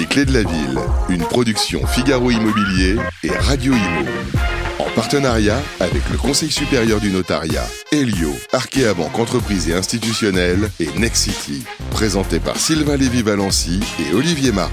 Les Clés de la Ville, une production Figaro Immobilier et Radio Imo. En partenariat avec le Conseil supérieur du notariat, Elio, Arkea Banque Entreprise et Institutionnelle et Nexity. Présenté par Sylvain Lévy-Valency et Olivier Marin.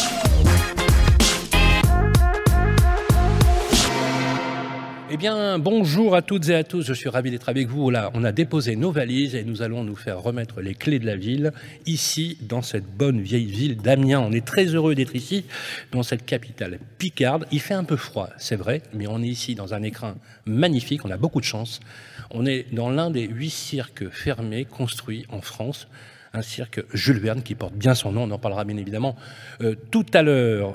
Eh bien, bonjour à toutes et à tous, je suis ravi d'être avec vous. Là, on a déposé nos valises et nous allons nous faire remettre les clés de la ville, ici, dans cette bonne vieille ville d'Amiens. On est très heureux d'être ici, dans cette capitale picarde. Il fait un peu froid, c'est vrai, mais on est ici dans un écrin magnifique, on a beaucoup de chance. On est dans l'un des 8 cirques fermés construits en France. Un cirque Jules Verne qui porte bien son nom, on en parlera bien évidemment tout à l'heure,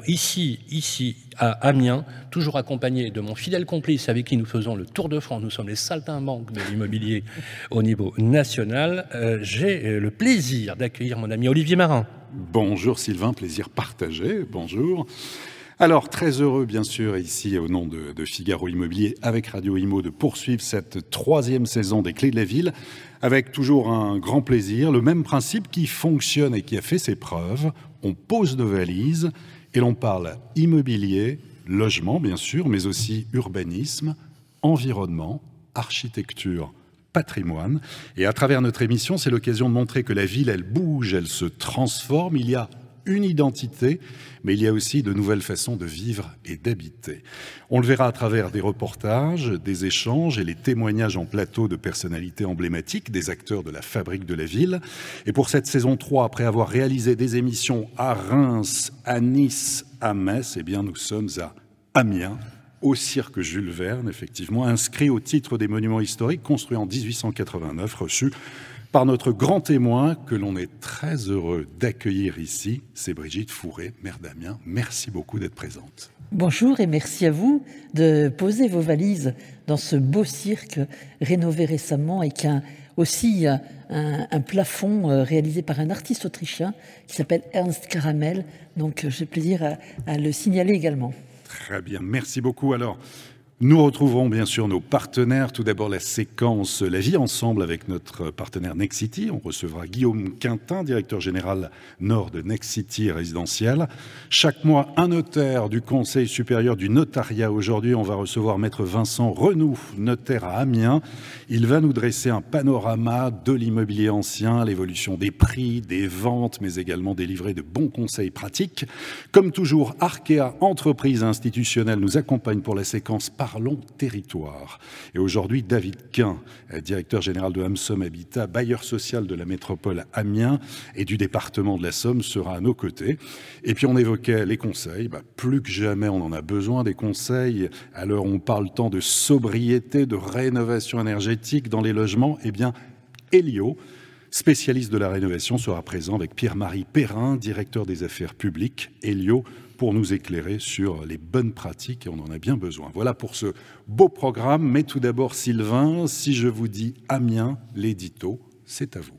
ici à Amiens, toujours accompagné de mon fidèle complice avec qui nous faisons le Tour de France, nous sommes les saltimbanques de l'immobilier au niveau national. J'ai le plaisir d'accueillir mon ami Olivier Marin. Bonjour Sylvain, plaisir partagé, bonjour. Alors, très heureux, bien sûr, ici, au nom de Figaro Immobilier, avec Radio Imo, de poursuivre cette 3e saison des Clés de la Ville, avec toujours un grand plaisir, le même principe qui fonctionne et qui a fait ses preuves. On pose nos valises et l'on parle immobilier, logement, bien sûr, mais aussi urbanisme, environnement, architecture, patrimoine. Et à travers notre émission, c'est l'occasion de montrer que la ville, elle bouge, elle se transforme. Il y a une identité, mais il y a aussi de nouvelles façons de vivre et d'habiter. On le verra à travers des reportages, des échanges et les témoignages en plateau de personnalités emblématiques, des acteurs de la fabrique de la ville. Et pour cette saison 3, après avoir réalisé des émissions à Reims, à Nice, à Metz, eh bien nous sommes à Amiens, au cirque Jules Verne, effectivement, inscrit au titre des monuments historiques construits en 1889, reçu par notre grand témoin que l'on est très heureux d'accueillir ici, c'est Brigitte Fourré, maire d'Amiens. Merci beaucoup d'être présente. Bonjour et merci à vous de poser vos valises dans ce beau cirque rénové récemment et qui a aussi un plafond réalisé par un artiste autrichien qui s'appelle Ernst Caramel. Donc j'ai plaisir à le signaler également. Très bien, merci beaucoup. Alors, nous retrouverons bien sûr nos partenaires. Tout d'abord, la séquence La vie ensemble avec notre partenaire Nexity. On recevra Guillaume Quintin, directeur général Nord de Nexity Résidentiel. Chaque mois, un notaire du Conseil supérieur du notariat. Aujourd'hui, on va recevoir Maître Vincent Renoux, notaire à Amiens. Il va nous dresser un panorama de l'immobilier ancien, l'évolution des prix, des ventes, mais également délivrer de bons conseils pratiques. Comme toujours, Arkea, entreprise institutionnelle, nous accompagne pour la séquence Parlons territoire. Et aujourd'hui, David Quin, directeur général de Hamsom Habitat, bailleur social de la métropole Amiens et du département de la Somme, sera à nos côtés. Et puis on évoquait les conseils. Plus que jamais, on en a besoin des conseils. Alors on parle tant de sobriété, de rénovation énergétique dans les logements. Eh bien, Elio, spécialiste de la rénovation, sera présent avec Pierre-Marie Perrin, directeur des affaires publiques. Elio, pour nous éclairer sur les bonnes pratiques, et on en a bien besoin. Voilà pour ce beau programme. Mais tout d'abord, Sylvain, si je vous dis Amiens, l'édito, c'est à vous.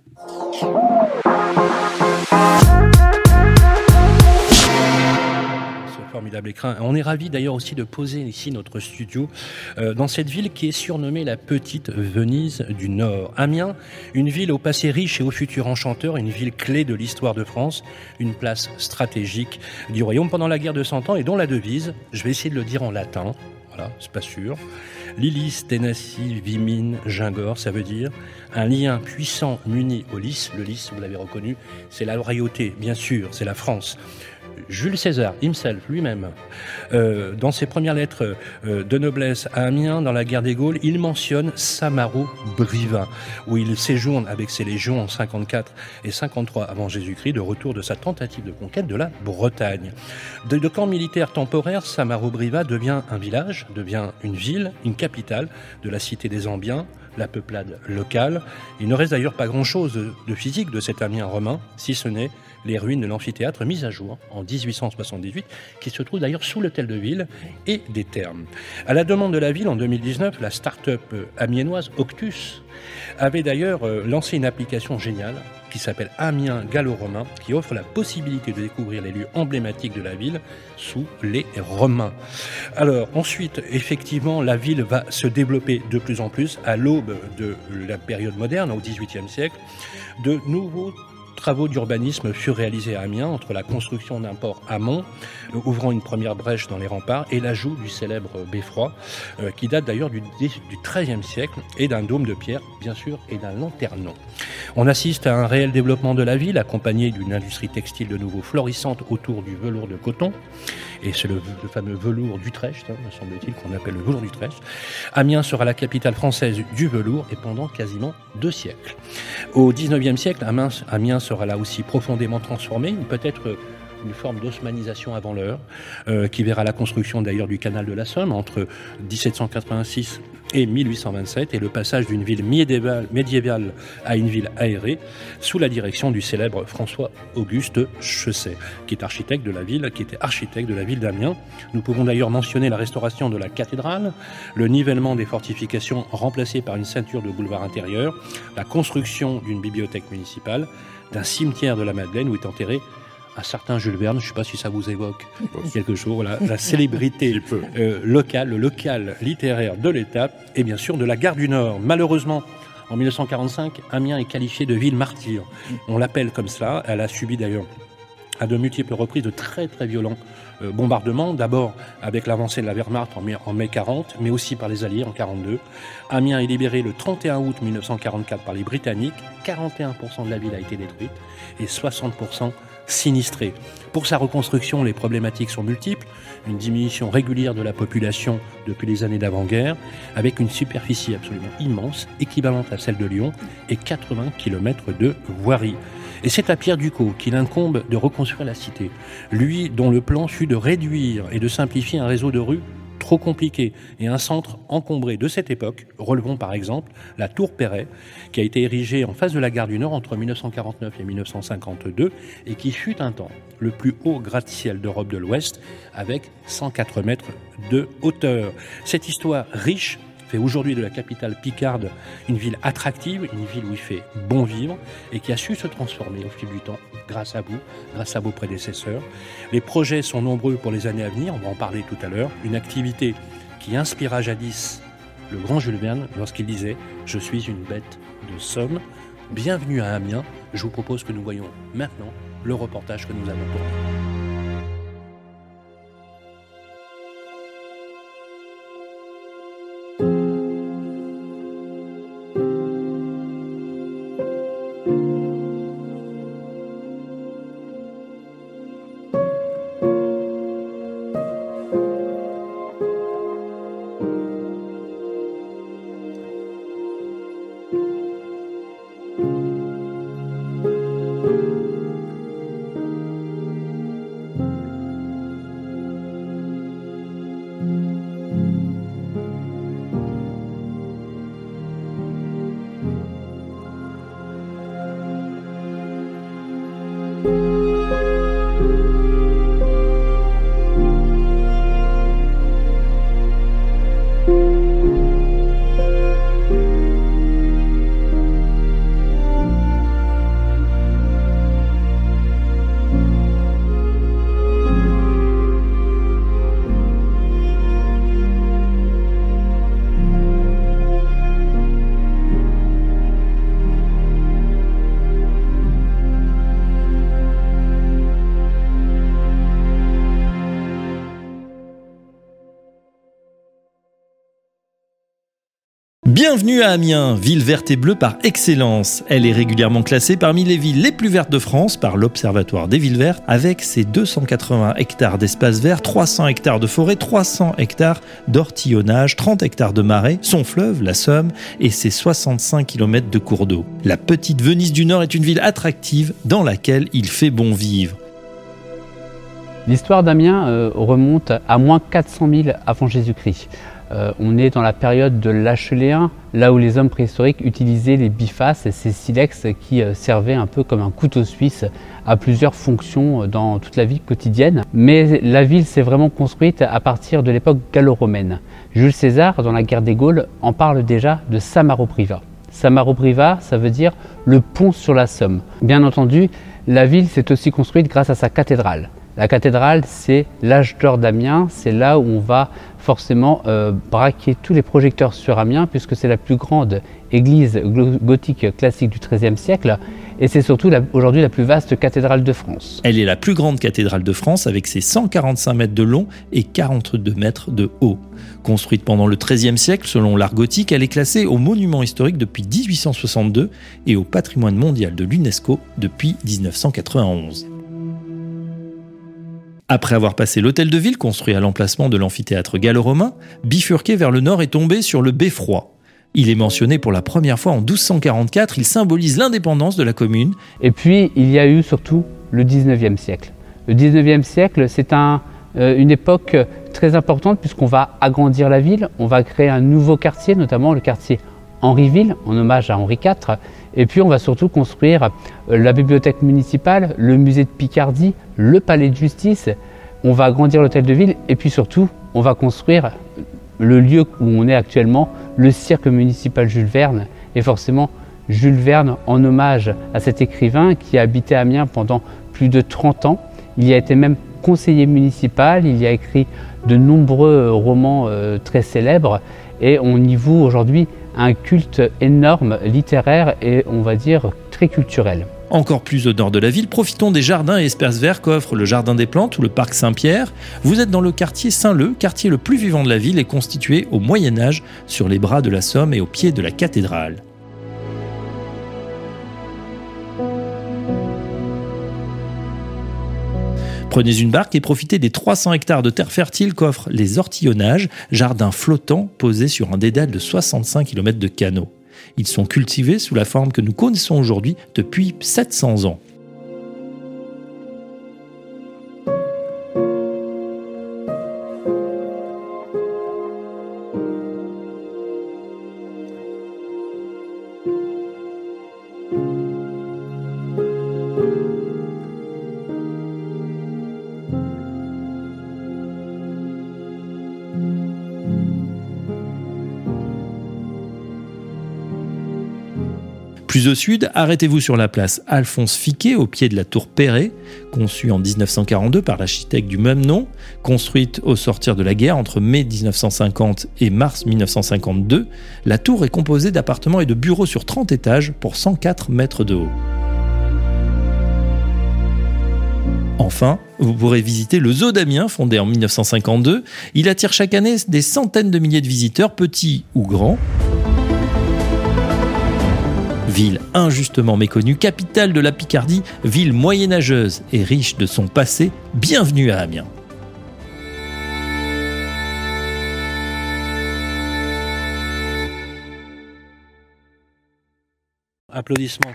Formidable écrin. On est ravis d'ailleurs aussi de poser ici notre studio dans cette ville qui est surnommée la Petite Venise du Nord. Amiens, une ville au passé riche et au futur enchanteur, une ville clé de l'histoire de France, une place stratégique du royaume pendant la guerre de 100 ans et dont la devise, je vais essayer de le dire en latin, voilà, c'est pas sûr, Lilis tenaci vimine gingor, ça veut dire un lien puissant muni au lys. Le lys, vous l'avez reconnu, c'est la royauté, bien sûr, c'est la France. Jules César, himself, lui-même, dans ses premières lettres de noblesse à Amiens, dans la guerre des Gaules, il mentionne Samarobriva, où il séjourne avec ses légions en 54 et 53 avant Jésus-Christ, de retour de sa tentative de conquête de la Bretagne. De camp militaire temporaire, Samarobriva devient un village, devient une ville, une capitale de la cité des Ambiens, la peuplade locale. Il ne reste d'ailleurs pas grand-chose de physique de cet Amiens romain, si ce n'est les ruines de l'amphithéâtre mises à jour en 1878, qui se trouve d'ailleurs sous l'hôtel de ville et des thermes. À la demande de la ville, en 2019, la start-up amiénoise Octus avait d'ailleurs lancé une application géniale qui s'appelle Amiens gallo-romain, qui offre la possibilité de découvrir les lieux emblématiques de la ville sous les Romains. Alors ensuite, effectivement, la ville va se développer de plus en plus à l'aube de la période moderne, au XVIIIe siècle. De nouveaux travaux d'urbanisme furent réalisés à Amiens entre la construction d'un port amont, ouvrant une première brèche dans les remparts, et l'ajout du célèbre beffroi, qui date d'ailleurs du XIIIe siècle, et d'un dôme de pierre, bien sûr, et d'un lanternon. On assiste à un réel développement de la ville, accompagné d'une industrie textile de nouveau florissante autour du velours de coton, et c'est le fameux velours d'Utrecht, me semble-t-il, qu'on appelle le velours d'Utrecht. Amiens sera la capitale française du velours, et pendant quasiment 2 siècles. Au XIXe siècle, Amiens sera là aussi profondément transformée, peut-être une forme d'osmanisation avant l'heure, qui verra la construction d'ailleurs du canal de la Somme entre 1786 et 1827, et le passage d'une ville médiévale à une ville aérée, sous la direction du célèbre François-Auguste Chesset, qui était architecte de la ville d'Amiens. Nous pouvons d'ailleurs mentionner la restauration de la cathédrale, le nivellement des fortifications remplacé par une ceinture de boulevard intérieur, la construction d'une bibliothèque municipale, d'un cimetière de la Madeleine où est enterré un certain Jules Verne. Je ne sais pas si ça vous évoque quelque chose. Voilà, la célébrité locale, le local littéraire de l'État, et bien sûr de la gare du Nord. Malheureusement, en 1945, Amiens est qualifiée de ville martyre. On l'appelle comme cela. Elle a subi d'ailleurs à de multiples reprises de très très violents bombardements, d'abord avec l'avancée de la Wehrmacht en mai 40, mais aussi par les Alliés en 42. Amiens est libérée le 31 août 1944 par les Britanniques. 41% de la ville a été détruite et 60% sinistrée. Pour sa reconstruction, les problématiques sont multiples. Une diminution régulière de la population depuis les années d'avant-guerre, avec une superficie absolument immense, équivalente à celle de Lyon, et 80 km de voirie. Et c'est à Pierre Ducos qu'il incombe de reconstruire la cité. Lui dont le plan fut de réduire et de simplifier un réseau de rues trop compliqué et un centre encombré de cette époque. Relevons par exemple la Tour Perret, qui a été érigée en face de la gare du Nord entre 1949 et 1952 et qui fut un temps le plus haut gratte-ciel d'Europe de l'Ouest avec 104 mètres de hauteur. Cette histoire riche fait aujourd'hui de la capitale picarde une ville attractive, une ville où il fait bon vivre et qui a su se transformer au fil du temps grâce à vous, grâce à vos prédécesseurs. Les projets sont nombreux pour les années à venir, on va en parler tout à l'heure. Une activité qui inspira jadis le grand Jules Verne lorsqu'il disait « Je suis une bête de Somme ». Bienvenue à Amiens, je vous propose que nous voyions maintenant le reportage que nous avons tourné. Bienvenue à Amiens, ville verte et bleue par excellence. Elle est régulièrement classée parmi les villes les plus vertes de France par l'Observatoire des villes vertes, avec ses 280 hectares d'espaces verts, 300 hectares de forêt, 300 hectares d'ortillonnage, 30 hectares de marais, son fleuve, la Somme, et ses 65 km de cours d'eau. La petite Venise du Nord est une ville attractive dans laquelle il fait bon vivre. L'histoire d'Amiens remonte à moins 400 000 avant Jésus-Christ. On est dans la période de l'Acheléen, là où les hommes préhistoriques utilisaient les bifaces, ces silex qui servaient un peu comme un couteau suisse à plusieurs fonctions dans toute la vie quotidienne. Mais la ville s'est vraiment construite à partir de l'époque gallo-romaine. Jules César, dans la guerre des Gaules, en parle déjà de Samaropriva. Samaropriva, ça veut dire le pont sur la Somme. Bien entendu, la ville s'est aussi construite grâce à sa cathédrale. La cathédrale, c'est l'âge d'or d'Amiens, c'est là où on va forcément braquer tous les projecteurs sur Amiens, puisque c'est la plus grande église gothique classique du XIIIe siècle, et c'est surtout aujourd'hui la plus vaste cathédrale de France. Elle est la plus grande cathédrale de France avec ses 145 mètres de long et 42 mètres de haut. Construite pendant le XIIIe siècle selon l'art gothique, elle est classée au monument historique depuis 1862 et au patrimoine mondial de l'UNESCO depuis 1991. Après avoir passé l'hôtel de ville construit à l'emplacement de l'amphithéâtre gallo-romain, bifurqué vers le nord et tombé sur le Beffroi. Il est mentionné pour la première fois en 1244, il symbolise l'indépendance de la commune. Et puis il y a eu surtout le 19e siècle. Le 19e siècle, c'est une époque très importante puisqu'on va agrandir la ville, on va créer un nouveau quartier, notamment le quartier Henryville, en hommage à Henri IV. Et puis on va surtout construire la bibliothèque municipale, le musée de Picardie, le palais de justice. On va agrandir l'hôtel de ville et puis surtout on va construire le lieu où on est actuellement, le cirque municipal Jules Verne. Et forcément Jules Verne en hommage à cet écrivain qui a habité Amiens pendant plus de 30 ans. Il y a été même conseiller municipal, il y a écrit de nombreux romans très célèbres et on y voue aujourd'hui un culte énorme, littéraire et on va dire très culturel. Encore plus au nord de la ville, profitons des jardins et espaces verts qu'offre le Jardin des Plantes ou le Parc Saint-Pierre. Vous êtes dans le quartier Saint-Leu, quartier le plus vivant de la ville et constitué au Moyen-Âge sur les bras de la Somme et au pied de la cathédrale. Prenez une barque et profitez des 300 hectares de terre fertile qu'offrent les Ortillonnages, jardins flottants posés sur un dédale de 65 km de canaux. Ils sont cultivés sous la forme que nous connaissons aujourd'hui depuis 700 ans. Plus au sud, arrêtez-vous sur la place Alphonse Fiquet, au pied de la tour Perret, conçue en 1942 par l'architecte du même nom, construite au sortir de la guerre entre mai 1950 et mars 1952. La tour est composée d'appartements et de bureaux sur 30 étages pour 104 mètres de haut. Enfin, vous pourrez visiter le Zoo d'Amiens, fondé en 1952. Il attire chaque année des centaines de milliers de visiteurs, petits ou grands. Ville injustement méconnue, capitale de la Picardie, ville moyenâgeuse et riche de son passé, bienvenue à Amiens. Applaudissements.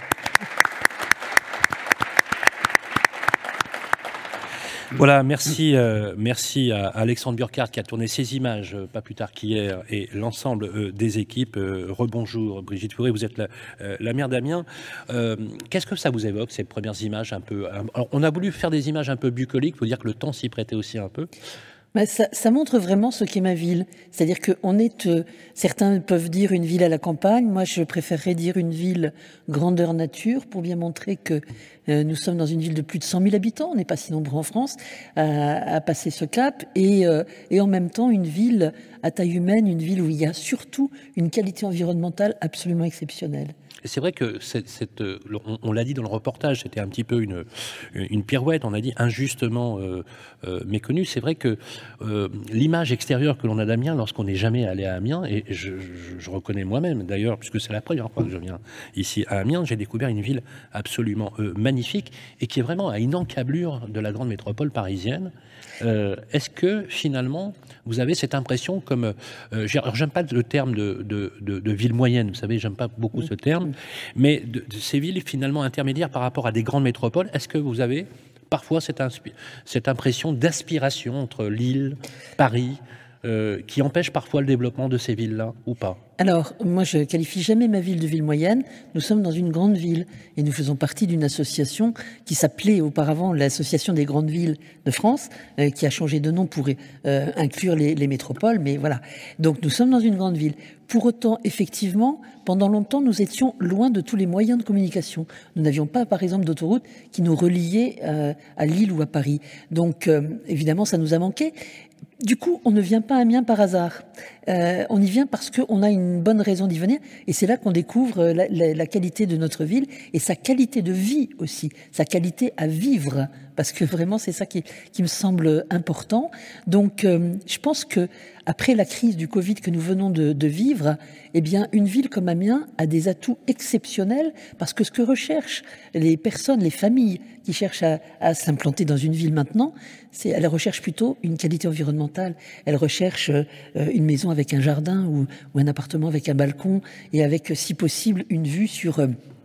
Voilà, merci à Alexandre Burkhardt qui a tourné ces images pas plus tard qu'hier et l'ensemble des équipes. Rebonjour Brigitte Fourré, vous êtes la maire d'Amiens. Qu'est-ce que ça vous évoque, ces premières images un peu... Alors, on a voulu faire des images un peu bucoliques, il faut dire que le temps s'y prêtait aussi un peu. Ben ça montre vraiment ce qu'est ma ville. C'est-à-dire qu'on est, certains peuvent dire une ville à la campagne. Moi, je préférerais dire une ville grandeur nature pour bien montrer que nous sommes dans une ville de plus de 100 000 habitants. On n'est pas si nombreux en France à passer ce cap. Et en même temps, une ville à taille humaine, une ville où il y a surtout une qualité environnementale absolument exceptionnelle. Et c'est vrai que on l'a dit dans le reportage, c'était un petit peu une pirouette, on a dit injustement méconnue. C'est vrai que l'image extérieure que l'on a d'Amiens lorsqu'on n'est jamais allé à Amiens, et je reconnais moi-même d'ailleurs, puisque c'est la première fois que je viens ici à Amiens, j'ai découvert une ville absolument magnifique et qui est vraiment à une encablure de la grande métropole parisienne. Est-ce que finalement vous avez cette impression comme alors j'aime pas le terme de ville moyenne, vous savez, j'aime pas beaucoup ce terme, mais de ces villes finalement intermédiaires par rapport à des grandes métropoles, est-ce que vous avez parfois cette impression d'aspiration entre Lille, Paris, qui empêche parfois le développement de ces villes-là ou pas? Alors, moi, je qualifie jamais ma ville de ville moyenne. Nous sommes dans une grande ville et nous faisons partie d'une association qui s'appelait auparavant l'Association des grandes villes de France, qui a changé de nom pour inclure les métropoles, mais voilà. Donc, nous sommes dans une grande ville. Pour autant, effectivement, pendant longtemps, nous étions loin de tous les moyens de communication. Nous n'avions pas, par exemple, d'autoroute qui nous reliait à Lille ou à Paris. Donc, évidemment, ça nous a manqué. Du coup, on ne vient pas à Amiens par hasard. On y vient parce qu'on a une bonne raison d'y venir. Et c'est là qu'on découvre la qualité de notre ville et sa qualité de vie aussi, sa qualité à vivre. Parce que vraiment, c'est ça qui me semble important. Donc, je pense que après la crise du Covid que nous venons de vivre, eh bien, une ville comme Amiens a des atouts exceptionnels parce que ce que recherchent les personnes, les familles qui cherchent à s'implanter dans une ville maintenant, elles recherchent plutôt une qualité environnementale. Elles recherchent une maison avec un jardin ou un appartement avec un balcon et avec, si possible, une vue sur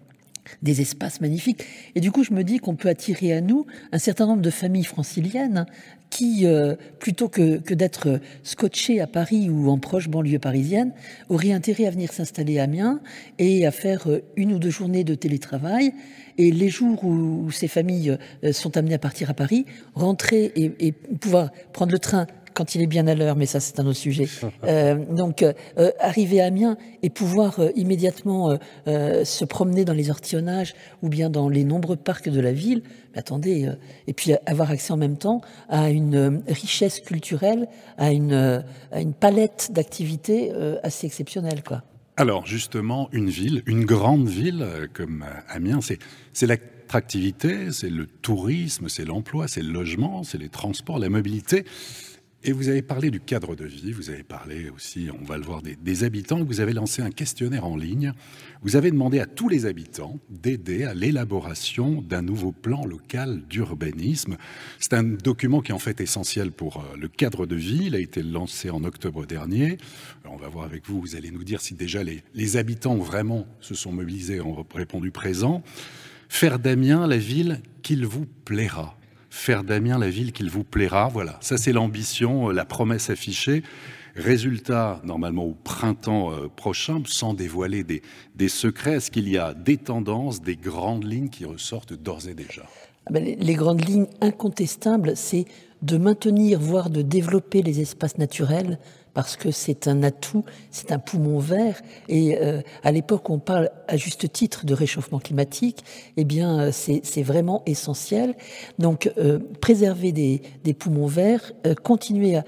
des espaces magnifiques. Et du coup, je me dis qu'on peut attirer à nous un certain nombre de familles franciliennes qui, plutôt que d'être scotchées à Paris ou en proche banlieue parisienne, auraient intérêt à venir s'installer à Amiens et à faire 1 ou 2 journées de télétravail. Et les jours où ces familles sont amenées à partir à Paris, rentrer et pouvoir prendre le train quand il est bien à l'heure, mais ça c'est un autre sujet. Donc arriver à Amiens et pouvoir immédiatement se promener dans les ortillonnages ou bien dans les nombreux parcs de la ville, mais attendez, et puis avoir accès en même temps à une richesse culturelle, à une palette d'activités assez exceptionnelle, quoi. Alors justement, une ville, une grande ville comme Amiens, c'est l'attractivité, c'est le tourisme, c'est l'emploi, c'est le logement, c'est les transports, la mobilité. Et vous avez parlé du cadre de vie, vous avez parlé aussi, on va le voir, des habitants. Vous avez lancé un questionnaire en ligne. Vous avez demandé à tous les habitants d'aider à l'élaboration d'un nouveau plan local d'urbanisme. C'est un document qui est en fait essentiel pour le cadre de vie. Il a été lancé en octobre dernier. Alors on va voir avec vous, vous allez nous dire si déjà les habitants vraiment se sont mobilisés, ont répondu présent. Faire d'Amiens la ville qu'il vous plaira. Faire d'Amiens la ville qu'il vous plaira. Voilà, ça c'est l'ambition, la promesse affichée. Résultat, normalement au printemps prochain, sans dévoiler des secrets, est-ce qu'il y a des tendances, des grandes lignes qui ressortent d'ores et déjà ? Les grandes lignes incontestables, c'est de maintenir, voire de développer les espaces naturels, parce que c'est un atout, c'est un poumon vert. Et à l'époque, on parle à juste titre de réchauffement climatique. Eh bien, c'est vraiment essentiel. Donc, préserver des poumons verts, continuer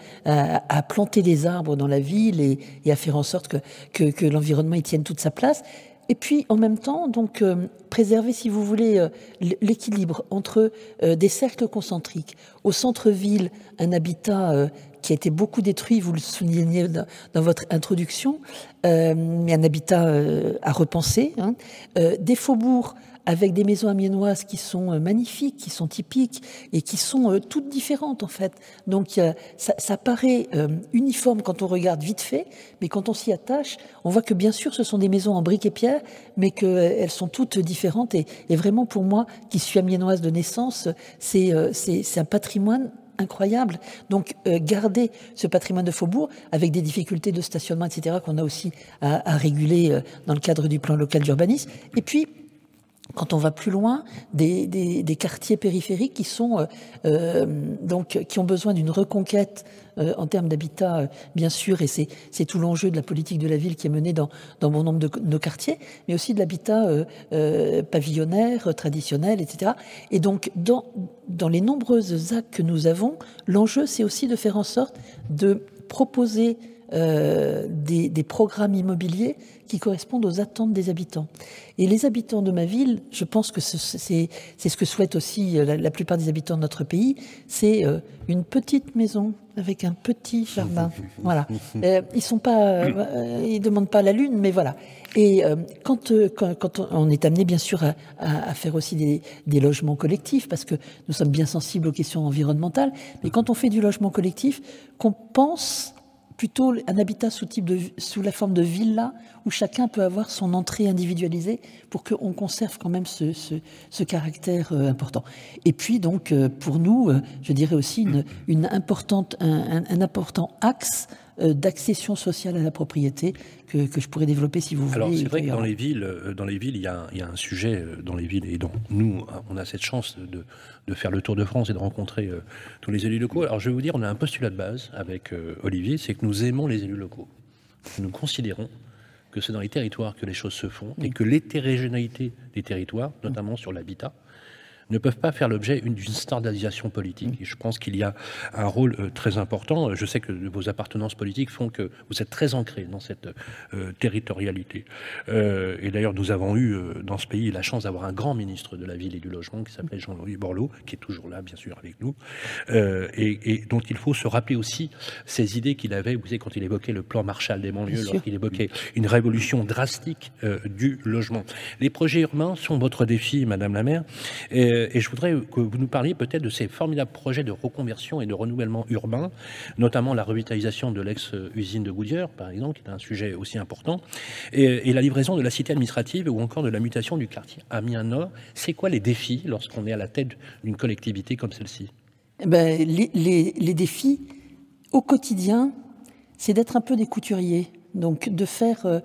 à planter des arbres dans la ville et à faire en sorte que l'environnement y tienne toute sa place. Et puis, en même temps, donc, préserver, si vous voulez, l'équilibre entre des cercles concentriques. Au centre-ville, un habitat qui a été beaucoup détruit, vous le soulignez dans votre introduction, mais un habitat à repenser. Des faubourgs avec des maisons amiénoises qui sont magnifiques, qui sont typiques et qui sont toutes différentes en fait. Donc ça paraît uniforme quand on regarde vite fait, mais quand on s'y attache, on voit que bien sûr ce sont des maisons en briques et pierres, mais qu'elles sont toutes différentes. Et vraiment pour moi, qui suis amiénoise de naissance, c'est un patrimoine incroyable. Donc garder ce patrimoine de faubourg avec des difficultés de stationnement, etc., qu'on a aussi à réguler dans le cadre du plan local d'urbanisme. Et puis, quand on va plus loin, des quartiers périphériques qui sont donc qui ont besoin d'une reconquête en termes d'habitat, bien sûr, et c'est tout l'enjeu de la politique de la ville qui est menée dans bon nombre de nos quartiers, mais aussi de l'habitat pavillonnaire, traditionnel, etc. Et donc, dans les nombreuses actes que nous avons, l'enjeu, c'est aussi de faire en sorte de proposer des programmes immobiliers qui correspondent aux attentes des habitants. Et les habitants de ma ville, je pense que c'est ce que souhaitent aussi la plupart des habitants de notre pays, c'est une petite maison avec un petit jardin. Voilà. Ils demandent pas la lune, mais voilà. Et quand on est amené bien sûr à faire aussi des logements collectifs, parce que nous sommes bien sensibles aux questions environnementales, mais quand on fait du logement collectif, qu'on pense plutôt un habitat sous la forme de villa où chacun peut avoir son entrée individualisée pour qu'on conserve quand même ce caractère important. Et puis donc pour nous, je dirais aussi un important axe d'accession sociale à la propriété que je pourrais développer si vous voulez. Alors c'est vrai que dans les villes, il y a un sujet dans les villes, et donc nous, on a cette chance de faire le tour de France et de rencontrer tous les élus locaux. Alors je vais vous dire, on a un postulat de base avec Olivier, c'est que nous aimons les élus locaux. Nous considérons que c'est dans les territoires que les choses se font et que l'hétérogénéité des territoires, notamment sur l'habitat, ne peuvent pas faire l'objet d'une standardisation politique. Et je pense qu'il y a un rôle très important. Je sais que vos appartenances politiques font que vous êtes très ancrés dans cette territorialité. Et d'ailleurs, nous avons eu dans ce pays la chance d'avoir un grand ministre de la Ville et du Logement qui s'appelait Jean-Louis Borloo, qui est toujours là, bien sûr, avec nous, et dont il faut se rappeler aussi ces idées qu'il avait, vous savez, quand il évoquait le plan Marshall des banlieues, lorsqu'il évoquait une révolution drastique du logement. Les projets urbains sont votre défi, Madame la maire. Et je voudrais que vous nous parliez peut-être de ces formidables projets de reconversion et de renouvellement urbain, notamment la revitalisation de l'ex-usine de Goodyear, par exemple, qui est un sujet aussi important, et la livraison de la cité administrative ou encore de la mutation du quartier Amiens-Nord. C'est quoi les défis lorsqu'on est à la tête d'une collectivité comme celle-ci ? Les défis au quotidien, c'est d'être un peu des couturiers, donc de faire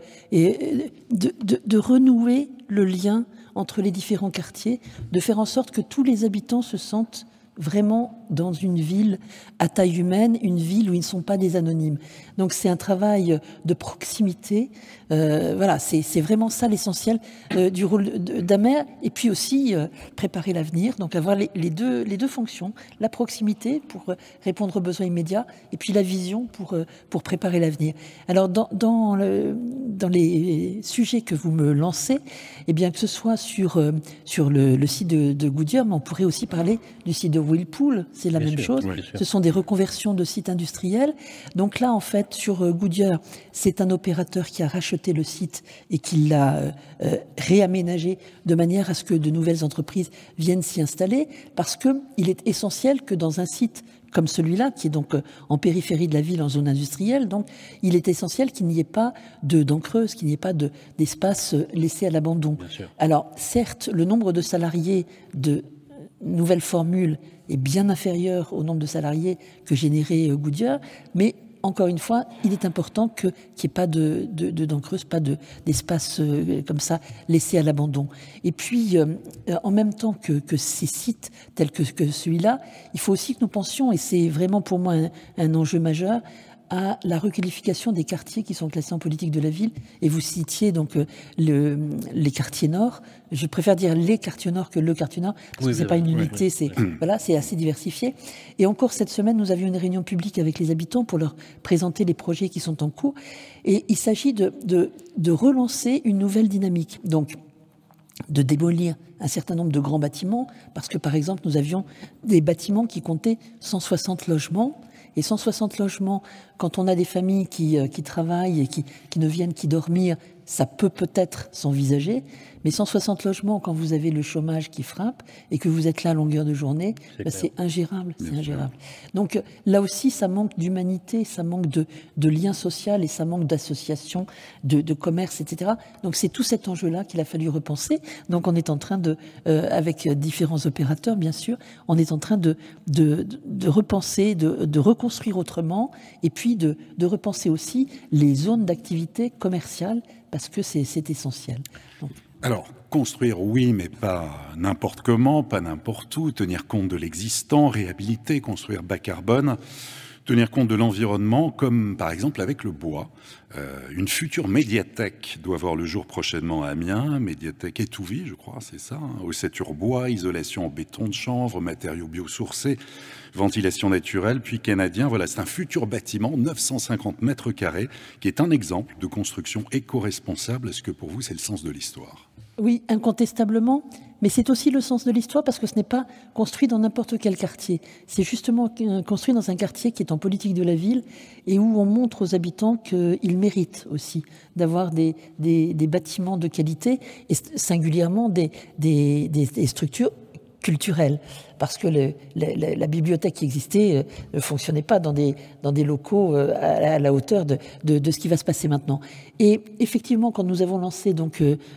de renouer le lien entre les différents quartiers, de faire en sorte que tous les habitants se sentent vraiment dans une ville à taille humaine, une ville où ils ne sont pas des anonymes. Donc c'est un travail de proximité. Voilà, c'est vraiment ça l'essentiel du rôle d'un maire. Et puis aussi préparer l'avenir, donc avoir les deux fonctions, la proximité pour répondre aux besoins immédiats et puis la vision pour préparer l'avenir. Alors dans les sujets que vous me lancez, eh bien que ce soit sur le site de Goodyear, mais on pourrait aussi parler du site de Whirlpool, c'est la même chose. Ce sont des reconversions de sites industriels. Donc là, en fait, sur Goodyear, c'est un opérateur qui a racheté le site et qui l'a réaménagé de manière à ce que de nouvelles entreprises viennent s'y installer, parce qu'il est essentiel que dans un site comme celui-là, qui est donc en périphérie de la ville, en zone industrielle, donc il est essentiel qu'il n'y ait pas de dents creuses, qu'il n'y ait pas d'espace laissé à l'abandon. Alors, certes, le nombre de salariés de nouvelle formule est bien inférieur au nombre de salariés que générait Goodyear, mais encore une fois, il est important qu'il n'y ait pas de dents creuses, pas d'espace comme ça laissé à l'abandon. Et puis, en même temps que ces sites tels que celui-là, il faut aussi que nous pensions, et c'est vraiment pour moi un enjeu majeur, à la requalification des quartiers qui sont classés en politique de la ville. Et vous citiez donc les quartiers nord. Je préfère dire les quartiers nord que le quartier nord, parce que c'est pas une unité, c'est assez diversifié. Et encore cette semaine, nous avions une réunion publique avec les habitants pour leur présenter les projets qui sont en cours. Et il s'agit de relancer une nouvelle dynamique. Donc, de démolir un certain nombre de grands bâtiments, parce que par exemple, nous avions des bâtiments qui comptaient 160 logements. Et 160 logements, quand on a des familles qui travaillent et qui ne viennent qu'y dormir, ça peut-être s'envisager. Mais 160 logements, quand vous avez le chômage qui frappe et que vous êtes là à longueur de journée, c'est ingérable. C'est ingérable. Donc là aussi, ça manque d'humanité, ça manque de lien social et ça manque d'associations, de commerce, etc. Donc c'est tout cet enjeu-là qu'il a fallu repenser. Donc on est en train avec différents opérateurs, bien sûr, on est en train de repenser, de reconstruire autrement et puis de repenser aussi les zones d'activité commerciale parce que c'est essentiel. Donc, alors, construire, oui, mais pas n'importe comment, pas n'importe où, tenir compte de l'existant, réhabiliter, construire bas carbone, tenir compte de l'environnement, comme par exemple avec le bois. Une future médiathèque doit voir le jour prochainement à Amiens, médiathèque Étouvie, je crois, c'est ça, ossature bois, isolation en béton de chanvre, matériaux biosourcés, ventilation naturelle, puis canadien. Voilà, c'est un futur bâtiment, 950 mètres carrés, qui est un exemple de construction éco-responsable. Est-ce que pour vous, c'est le sens de l'histoire ? Oui, incontestablement, mais c'est aussi le sens de l'histoire parce que ce n'est pas construit dans n'importe quel quartier. C'est justement construit dans un quartier qui est en politique de la ville et où on montre aux habitants qu'ils méritent aussi d'avoir des bâtiments de qualité et singulièrement des structures culturelles. Parce que la bibliothèque qui existait ne fonctionnait pas dans des locaux à la hauteur de ce qui va se passer maintenant. Et effectivement, quand nous avons lancé donc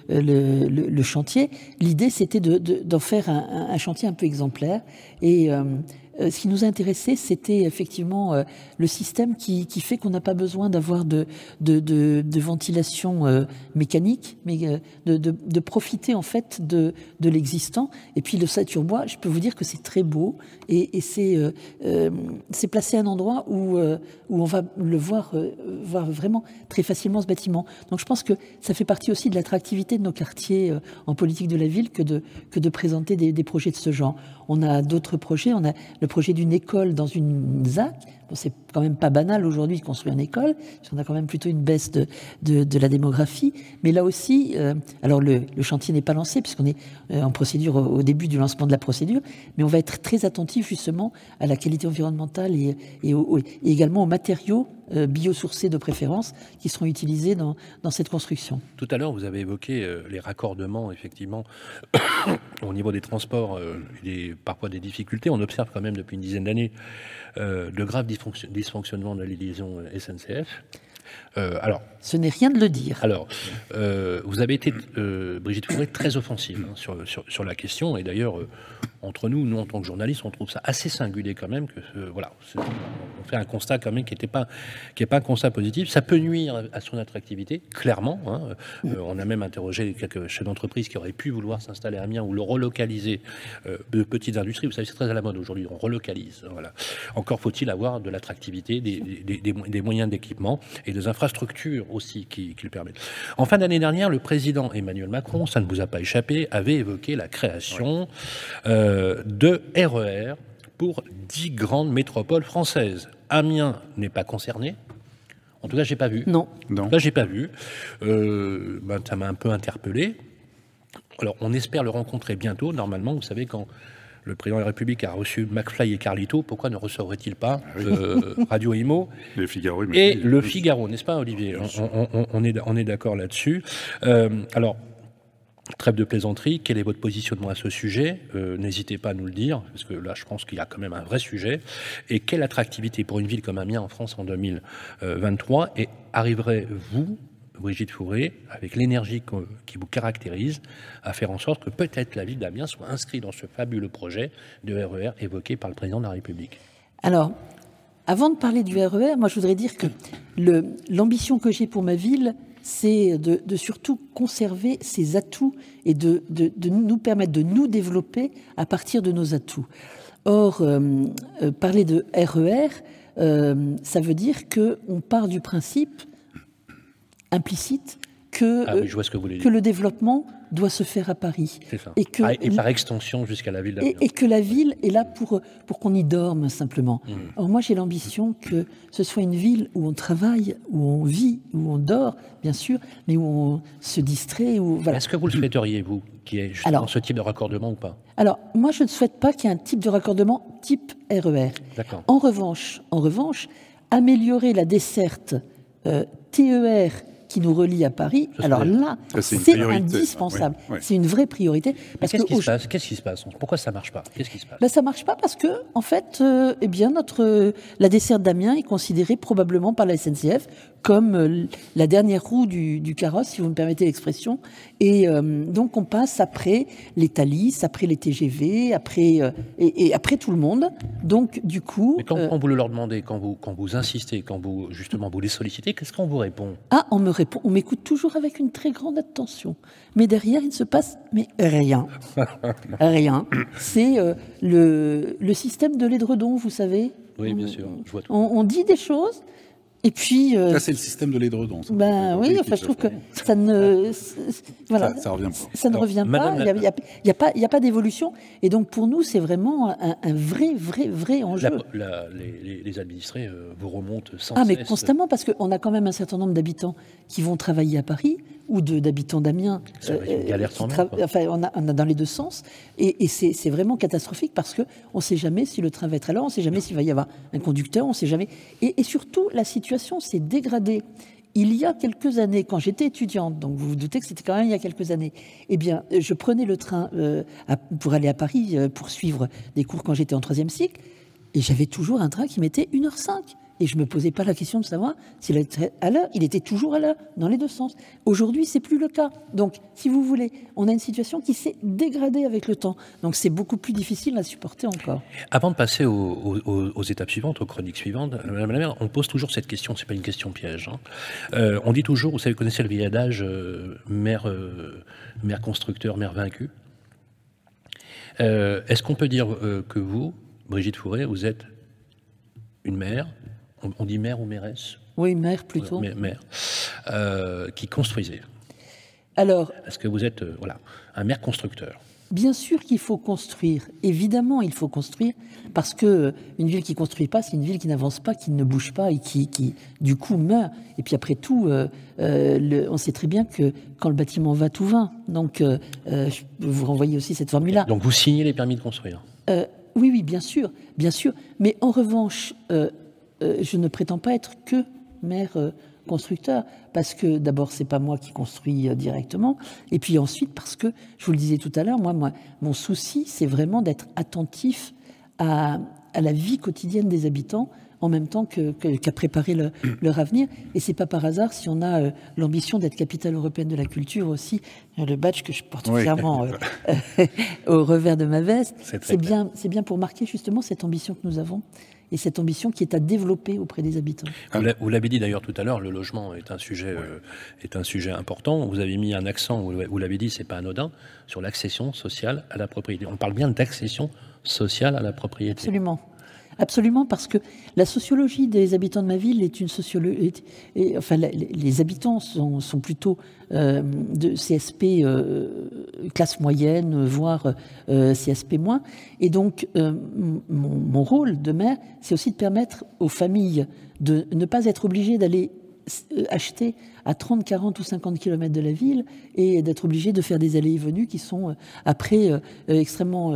le chantier, l'idée c'était d'en faire un chantier un peu exemplaire. Et ce qui nous a intéressé, c'était effectivement le système qui fait qu'on n'a pas besoin d'avoir de ventilation mécanique, mais de profiter en fait de l'existant. Et puis le Saturbois, je peux vous dire que c'est très beau et c'est placé à un endroit où on va le voir vraiment très facilement ce bâtiment. Donc je pense que ça fait partie aussi de l'attractivité de nos quartiers en politique de la ville que de présenter des projets de ce genre. On a d'autres projets, on a le projet d'une école dans une ZAC. Bon, c'est quand même pas banal aujourd'hui de construire une école, parce qu'on a quand même plutôt une baisse de la démographie. Mais là aussi, alors le chantier n'est pas lancé, puisqu'on est en procédure, au début du lancement de la procédure, mais on va être très attentif justement à la qualité environnementale et également aux matériaux biosourcés de préférence qui seront utilisés dans cette construction. Tout à l'heure, vous avez évoqué les raccordements, effectivement, au niveau des transports, parfois des difficultés. On observe quand même depuis une dizaine d'années de graves dysfonctionnements de la liaison SNCF. Alors, ce n'est rien de le dire. Alors, vous avez été, Brigitte Fourré, très offensive sur la question, et d'ailleurs, entre nous en tant que journalistes, on trouve ça assez singulier quand même, que voilà, on fait un constat quand même qui n'est pas un constat positif. Ça peut nuire à son attractivité, clairement. On a même interrogé quelques chefs d'entreprise qui auraient pu vouloir s'installer à Amiens ou le relocaliser de petites industries. Vous savez, c'est très à la mode aujourd'hui, on relocalise. Voilà. Encore faut-il avoir de l'attractivité, des moyens d'équipement et des infrastructures aussi qui le permettent. En fin d'année dernière, le président Emmanuel Macron, ça ne vous a pas échappé, avait évoqué la création de RER pour 10 grandes métropoles françaises. Amiens n'est pas concerné. En tout cas, j'ai pas vu. Non. En tout cas, j'ai pas vu. Ça m'a un peu interpellé. Alors, on espère le rencontrer bientôt. Normalement, vous savez, quand le président de la République a reçu McFly et Carlito, pourquoi ne recevrait-il pas Radio Imo Le Figaro et le Figaro, n'est-ce pas, Olivier? On est d'accord là-dessus. Alors, trêve de plaisanterie, quel est votre positionnement à ce sujet? N'hésitez pas à nous le dire, parce que là, je pense qu'il y a quand même un vrai sujet. Et quelle attractivité pour une ville comme Amiens en France en 2023? Et arriverez-vous, Brigitte Fourré, avec l'énergie qui vous caractérise, à faire en sorte que peut-être la ville d'Amiens soit inscrite dans ce fabuleux projet de RER évoqué par le président de la République? Alors, avant de parler du RER, moi je voudrais dire que l'ambition que j'ai pour ma ville, c'est de surtout conserver ses atouts et de nous permettre de nous développer à partir de nos atouts. Or, parler de RER, ça veut dire qu'on part du principe implicite que le développement doit se faire à Paris. C'est ça. Et par extension jusqu'à la ville d'Amiens. Et que la ville est là pour qu'on y dorme simplement. Or moi j'ai l'ambition que ce soit une ville où on travaille, où on vit, où on dort, bien sûr, mais où on se distrait. Voilà. Est-ce que vous le souhaiteriez, vous, qu'il y ait justement ce type de raccordement ou pas? Alors moi je ne souhaite pas qu'il y ait un type de raccordement type RER. D'accord. En revanche, améliorer la desserte TER qui nous relie à Paris, alors là, c'est indispensable. Ouais. C'est une vraie priorité. Parce qu'est-ce qui se passe? Pourquoi ça ne marche pas? Qu'est-ce qui se passe? Ça ne marche pas parce que, en fait, la desserte d'Amiens est considérée probablement par la SNCF comme la dernière roue du carrosse, si vous me permettez l'expression. Et donc, on passe après les Thalys, après les TGV, après tout le monde. Donc, du coup... Mais quand vous le leur demandez, quand vous insistez, quand vous les sollicitez, qu'est-ce qu'on vous répond? On m'écoute toujours avec une très grande attention. Mais derrière, il ne se passe rien. Rien. C'est le système de l'édredon, vous savez. Oui, bien sûr. Je vois tout. On dit des choses, et puis... Ça, c'est le système de l'édredon. Oui, je trouve que ça ne... Voilà, ça revient pas. Ça ne revient pas. Il n'y a pas d'évolution. Et donc, pour nous, c'est vraiment un vrai enjeu. Les administrés vous remontent sans cesse. Mais constamment, parce qu'on a quand même un certain nombre d'habitants qui vont travailler à Paris, ou d'habitants d'Amiens. On a dans les deux sens. Et c'est vraiment catastrophique, parce qu'on ne sait jamais si le train va être à l'heure, on ne sait jamais s'il va y avoir un conducteur, on ne sait jamais. Et surtout, la situation s'est dégradée. Il y a quelques années, quand j'étais étudiante, donc vous vous doutez que c'était quand même il y a quelques années, eh bien, je prenais le train pour aller à Paris pour suivre des cours quand j'étais en 3e cycle, et j'avais toujours un train qui mettait 1h05. Et je me posais pas la question de savoir s'il était à l'heure. Il était toujours à l'heure, dans les deux sens. Aujourd'hui, c'est plus le cas. Donc, si vous voulez, on a une situation qui s'est dégradée avec le temps. Donc, c'est beaucoup plus difficile à supporter encore. Avant de passer aux étapes suivantes, aux chroniques suivantes, Madame la maire, on pose toujours cette question, c'est pas une question piège. On dit toujours, vous savez, vous connaissez le vieil adage, maire constructeur, maire vaincu. Est-ce qu'on peut dire que vous, Brigitte Fourré, vous êtes une maire, on dit maire ou mairesse? Oui, maire plutôt. Maire, qui construisait. Alors, est-ce que vous êtes un maire constructeur? Bien sûr qu'il faut construire. Évidemment, il faut construire parce que une ville qui ne construit pas, c'est une ville qui n'avance pas, qui ne bouge pas et qui du coup meurt. Et puis après tout, on sait très bien que quand le bâtiment va, tout va. Donc, je peux vous renvoyer aussi cette formule-là. Donc vous signez les permis de construire? Oui, bien sûr. Mais en revanche, je ne prétends pas être que maire constructeur, parce que d'abord, c'est pas moi qui construis directement, et puis ensuite, parce que, je vous le disais tout à l'heure, moi mon souci, c'est vraiment d'être attentif à la vie quotidienne des habitants, en même temps qu'à préparer leur avenir. Et c'est pas par hasard si on a l'ambition d'être capitale européenne de la culture aussi, le badge que je porte fièrement au revers de ma veste. C'est bien pour marquer justement cette ambition que nous avons et cette ambition qui est à développer auprès des habitants. Vous l'avez dit d'ailleurs tout à l'heure, le logement est un sujet important. Vous avez mis un accent, vous l'avez dit, c'est pas anodin, sur l'accession sociale à la propriété. On parle bien d'accession sociale à la propriété. Absolument, parce que la sociologie des habitants de ma ville est une sociologie. Enfin, les habitants sont plutôt de CSP classe moyenne, voire CSP moins. Et donc, mon rôle de maire, c'est aussi de permettre aux familles de ne pas être obligées d'aller acheter à 30, 40 ou 50 km de la ville et d'être obligé de faire des allées et venues qui sont après extrêmement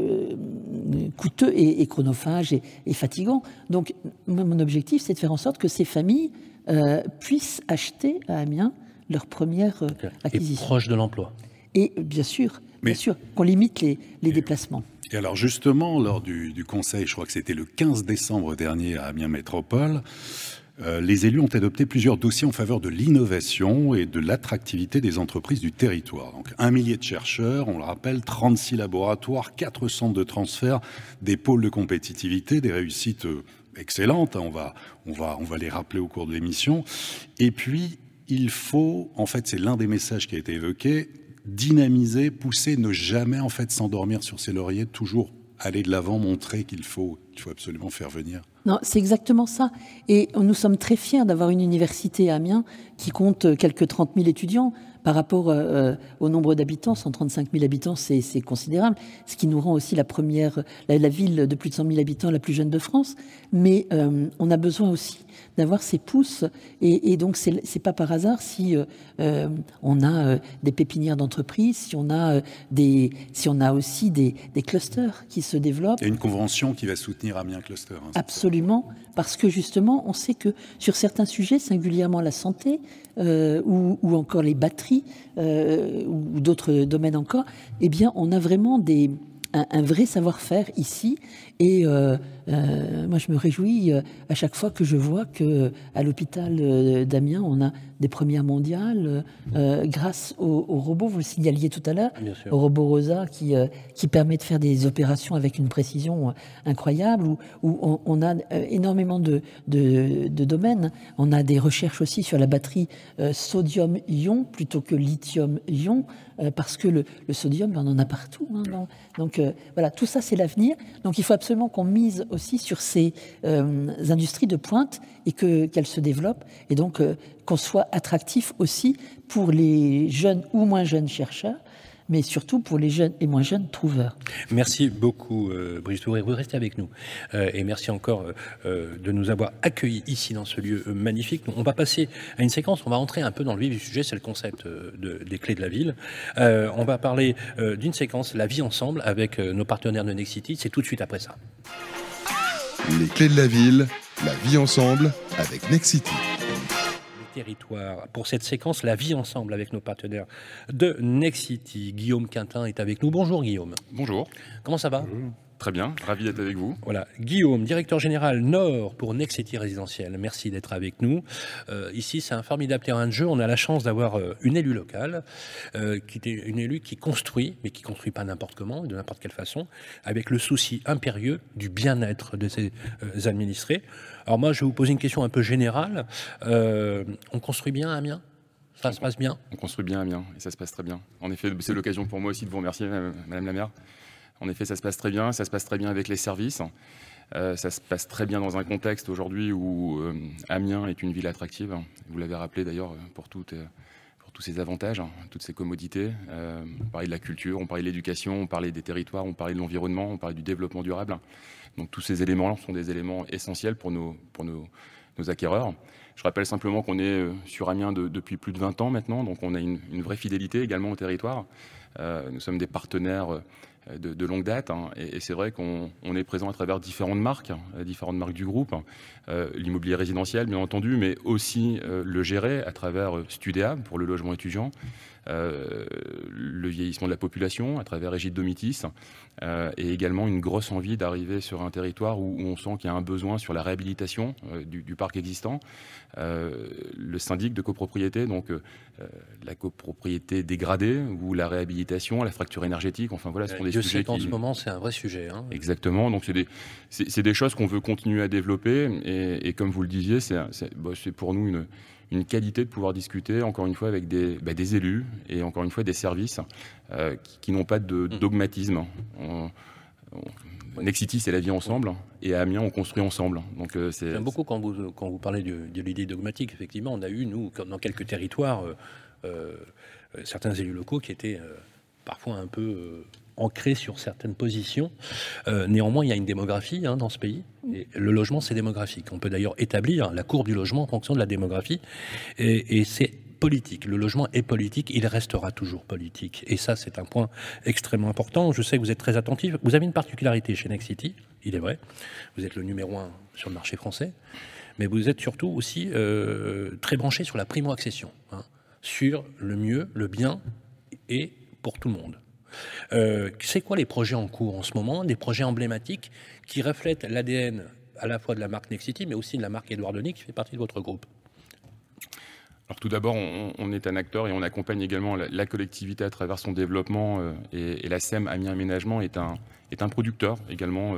coûteux et chronophages et fatigants. Donc, mon objectif, c'est de faire en sorte que ces familles puissent acheter à Amiens leur première acquisition. Et proche de l'emploi. Et bien sûr, qu'on limite les déplacements. Et alors justement, lors du conseil, je crois que c'était le 15 décembre dernier à Amiens Métropole, les élus ont adopté plusieurs dossiers en faveur de l'innovation et de l'attractivité des entreprises du territoire. Donc 1 millier de chercheurs, on le rappelle, 36 laboratoires, 4 centres de transfert, des pôles de compétitivité, des réussites excellentes. On va les rappeler au cours de l'émission. Et puis, il faut, en fait, c'est l'un des messages qui a été évoqué, dynamiser, pousser, ne jamais en fait s'endormir sur ses lauriers, toujours aller de l'avant, montrer qu'il faut absolument faire venir. Non, c'est exactement ça. Et nous sommes très fiers d'avoir une université à Amiens qui compte quelques 30 000 étudiants. Par rapport au nombre d'habitants, 135 000 habitants, c'est considérable. Ce qui nous rend aussi la ville de plus de 100 000 habitants la plus jeune de France. Mais on a besoin aussi d'avoir ces pousses. Et donc, c'est pas par hasard si on a des pépinières d'entreprises, si on a aussi des clusters qui se développent. Il y a une convention qui va soutenir Amiens Cluster. Absolument, parce que justement, on sait que sur certains sujets, singulièrement la santé ou encore les batteries ou d'autres domaines encore, eh bien, on a vraiment un vrai savoir-faire ici. Et moi, je me réjouis à chaque fois que je vois qu'à l'hôpital d'Amiens, on a des premières mondiales grâce aux robots, vous le signaliez tout à l'heure, au robot Rosa qui permet de faire des opérations avec une précision incroyable, où on a énormément de domaines. On a des recherches aussi sur la batterie sodium-ion plutôt que lithium-ion, parce que le sodium, on en a partout. Donc voilà, tout ça, c'est l'avenir. Donc il faut absolument qu'on mise aussi sur ces industries de pointe et qu'elles se développent, et donc qu'on soit attractif aussi pour les jeunes ou moins jeunes chercheurs, mais surtout pour les jeunes et moins jeunes trouveurs. Merci beaucoup, Brigitte Fourré. Vous restez avec nous. Et merci encore de nous avoir accueillis ici dans ce lieu magnifique. On va passer à une séquence, on va entrer un peu dans le vif du sujet, c'est le concept des clés de la ville. On va parler d'une séquence, la vie ensemble, avec nos partenaires de Nexity. C'est tout de suite après ça. Les clés de la ville, la vie ensemble avec Nexity. Territoire. Pour cette séquence, la vie ensemble avec nos partenaires de Nexity. Guillaume Quintin est avec nous. Bonjour Guillaume. Bonjour. Comment ça va ? Très bien, ravi d'être avec vous. Voilà, Guillaume, directeur général Nord pour Nexity Résidentiel. Merci d'être avec nous. Ici, c'est un formidable terrain de jeu. On a la chance d'avoir une élue locale, qui est une élue qui construit, mais qui construit pas n'importe comment, de n'importe quelle façon, avec le souci impérieux du bien-être de ses administrés. Alors moi, je vais vous poser une question un peu générale. On construit bien à Amiens ? Ça se passe bien ? On construit bien à Amiens et ça se passe très bien. En effet, c'est l'occasion pour moi aussi de vous remercier, Madame la maire. En effet, ça se passe très bien avec les services. Ça se passe très bien dans un contexte aujourd'hui où Amiens est une ville attractive. Vous l'avez rappelé d'ailleurs pour tous ses avantages, toutes ses commodités. On parlait de la culture, on parlait de l'éducation, on parlait des territoires, on parlait de l'environnement, on parlait du développement durable. Donc tous ces éléments sont des éléments essentiels pour nos acquéreurs. Je rappelle simplement qu'on est sur Amiens depuis plus de 20 ans maintenant, donc on a une vraie fidélité également au territoire. Nous sommes des partenaires de longue date, et c'est vrai qu'on est présent à travers différentes marques du groupe, l'immobilier résidentiel bien entendu, mais aussi le gérer à travers Studéa pour le logement étudiant, le vieillissement de la population à travers Égide Domitis, et également une grosse envie d'arriver sur un territoire où on sent qu'il y a un besoin sur la réhabilitation du parc existant, le syndic de copropriété, donc la copropriété dégradée ou la réhabilitation, la fracture énergétique, enfin voilà, ce sont des sujets en ce moment, c'est un vrai sujet. Exactement, donc c'est des choses qu'on veut continuer à développer, et comme vous le disiez, c'est pour nous une qualité de pouvoir discuter, encore une fois, avec des élus et encore une fois des services qui n'ont pas de dogmatisme. Nexity, c'est la vie ensemble, et à Amiens, on construit ensemble. Donc, j'aime beaucoup quand vous parlez de l'idée dogmatique. Effectivement, on a eu, nous, dans quelques territoires, certains élus locaux qui étaient parfois un peu ancrés sur certaines positions. Néanmoins, il y a une démographie dans ce pays. Et le logement, c'est démographique. On peut d'ailleurs établir la courbe du logement en fonction de la démographie. Et c'est politique. Le logement est politique. Il restera toujours politique. Et ça, c'est un point extrêmement important. Je sais que vous êtes très attentif. Vous avez une particularité chez Nexity, il est vrai. Vous êtes le numéro 1 sur le marché français. Mais vous êtes surtout aussi très branché sur la primo-accession. Sur le mieux, le bien et pour tout le monde. C'est quoi les projets en cours en ce moment, des projets emblématiques qui reflètent l'ADN à la fois de la marque Nexity, mais aussi de la marque Édouard Denis, qui fait partie de votre groupe? Alors tout d'abord, on est un acteur et on accompagne également la collectivité à travers son développement, et la SEM Amiens Aménagement est un producteur également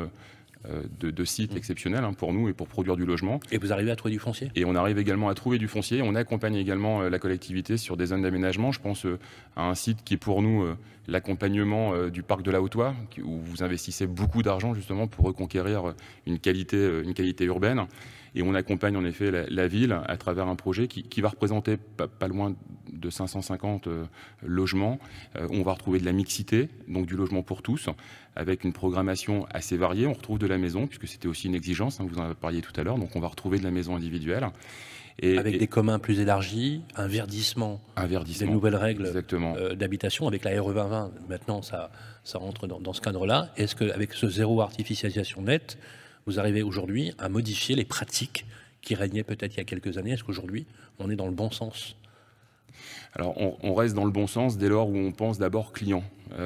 de sites exceptionnels pour nous et pour produire du logement. Et vous arrivez à trouver du foncier ? Et on arrive également à trouver du foncier. On accompagne également la collectivité sur des zones d'aménagement. Je pense à un site qui est pour nous l'accompagnement du parc de la Haute-Oie, où vous investissez beaucoup d'argent justement pour reconquérir une qualité urbaine. Et on accompagne en effet la ville à travers un projet qui va représenter pas loin de 550 logements. On va retrouver de la mixité, donc du logement pour tous, avec une programmation assez variée. On retrouve de la maison, puisque c'était aussi une exigence, vous en parliez tout à l'heure, donc on va retrouver de la maison individuelle. Avec des communs plus élargis, un verdissement, des nouvelles règles d'habitation, avec la RE 2020, maintenant ça rentre dans ce cadre-là. Est-ce qu'avec ce zéro artificialisation nette, vous arrivez aujourd'hui à modifier les pratiques qui régnaient peut-être il y a quelques années? Est-ce qu'aujourd'hui, on est dans le bon sens? Alors, on reste dans le bon sens dès lors où on pense d'abord client.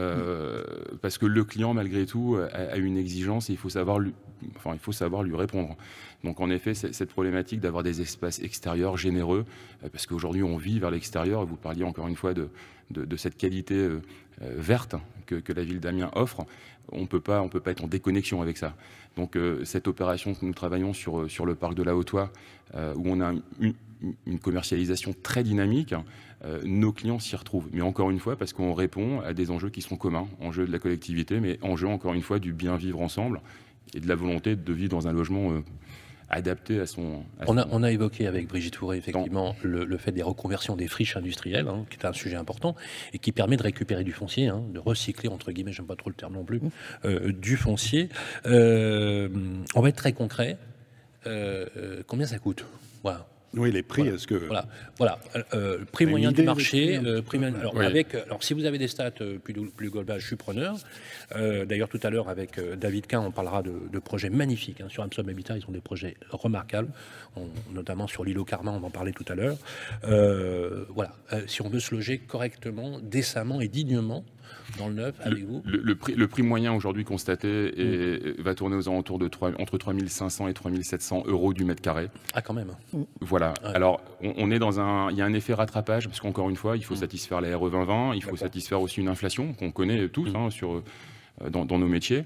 Parce que le client, malgré tout, a une exigence et il faut savoir lui répondre. Donc, en effet, cette problématique d'avoir des espaces extérieurs généreux, parce qu'aujourd'hui, on vit vers l'extérieur, et vous parliez encore une fois de cette qualité verte que la ville d'Amiens offre, on peut pas être en déconnexion avec ça. Donc, cette opération que nous travaillons sur le parc de la Haute-Oie, où on a une commercialisation très dynamique, nos clients s'y retrouvent. Mais encore une fois, parce qu'on répond à des enjeux qui sont communs, enjeux de la collectivité, mais enjeux encore une fois du bien vivre ensemble et de la volonté de vivre dans un logement adapté à son... On a évoqué avec Brigitte Fourré, effectivement, le fait des reconversions des friches industrielles, qui est un sujet important, et qui permet de récupérer du foncier, de recycler, entre guillemets, j'aime pas trop le terme non plus, du foncier. On va être très concret. Combien ça coûte? Voilà. Oui, les prix, voilà. Est-ce que... Voilà. Prix moyen du marché. Alors, si vous avez des stats plus globales, je suis preneur. D'ailleurs, tout à l'heure, avec David Quin, on parlera de projets magnifiques. Sur Amsom Habitat, ils ont des projets remarquables, notamment sur l'îlot Carmin, on va en parler tout à l'heure. Si on veut se loger correctement, décemment et dignement, dans le neuf avec vous? Le prix moyen aujourd'hui constaté va tourner aux alentours de entre 3 500 et 3 700 euros du mètre carré. Ah, quand même. Voilà. Ouais. Alors, on est il y a un effet rattrapage, parce qu'encore une fois, il faut satisfaire la RE 2020, il faut satisfaire aussi une inflation qu'on connaît tous dans nos métiers.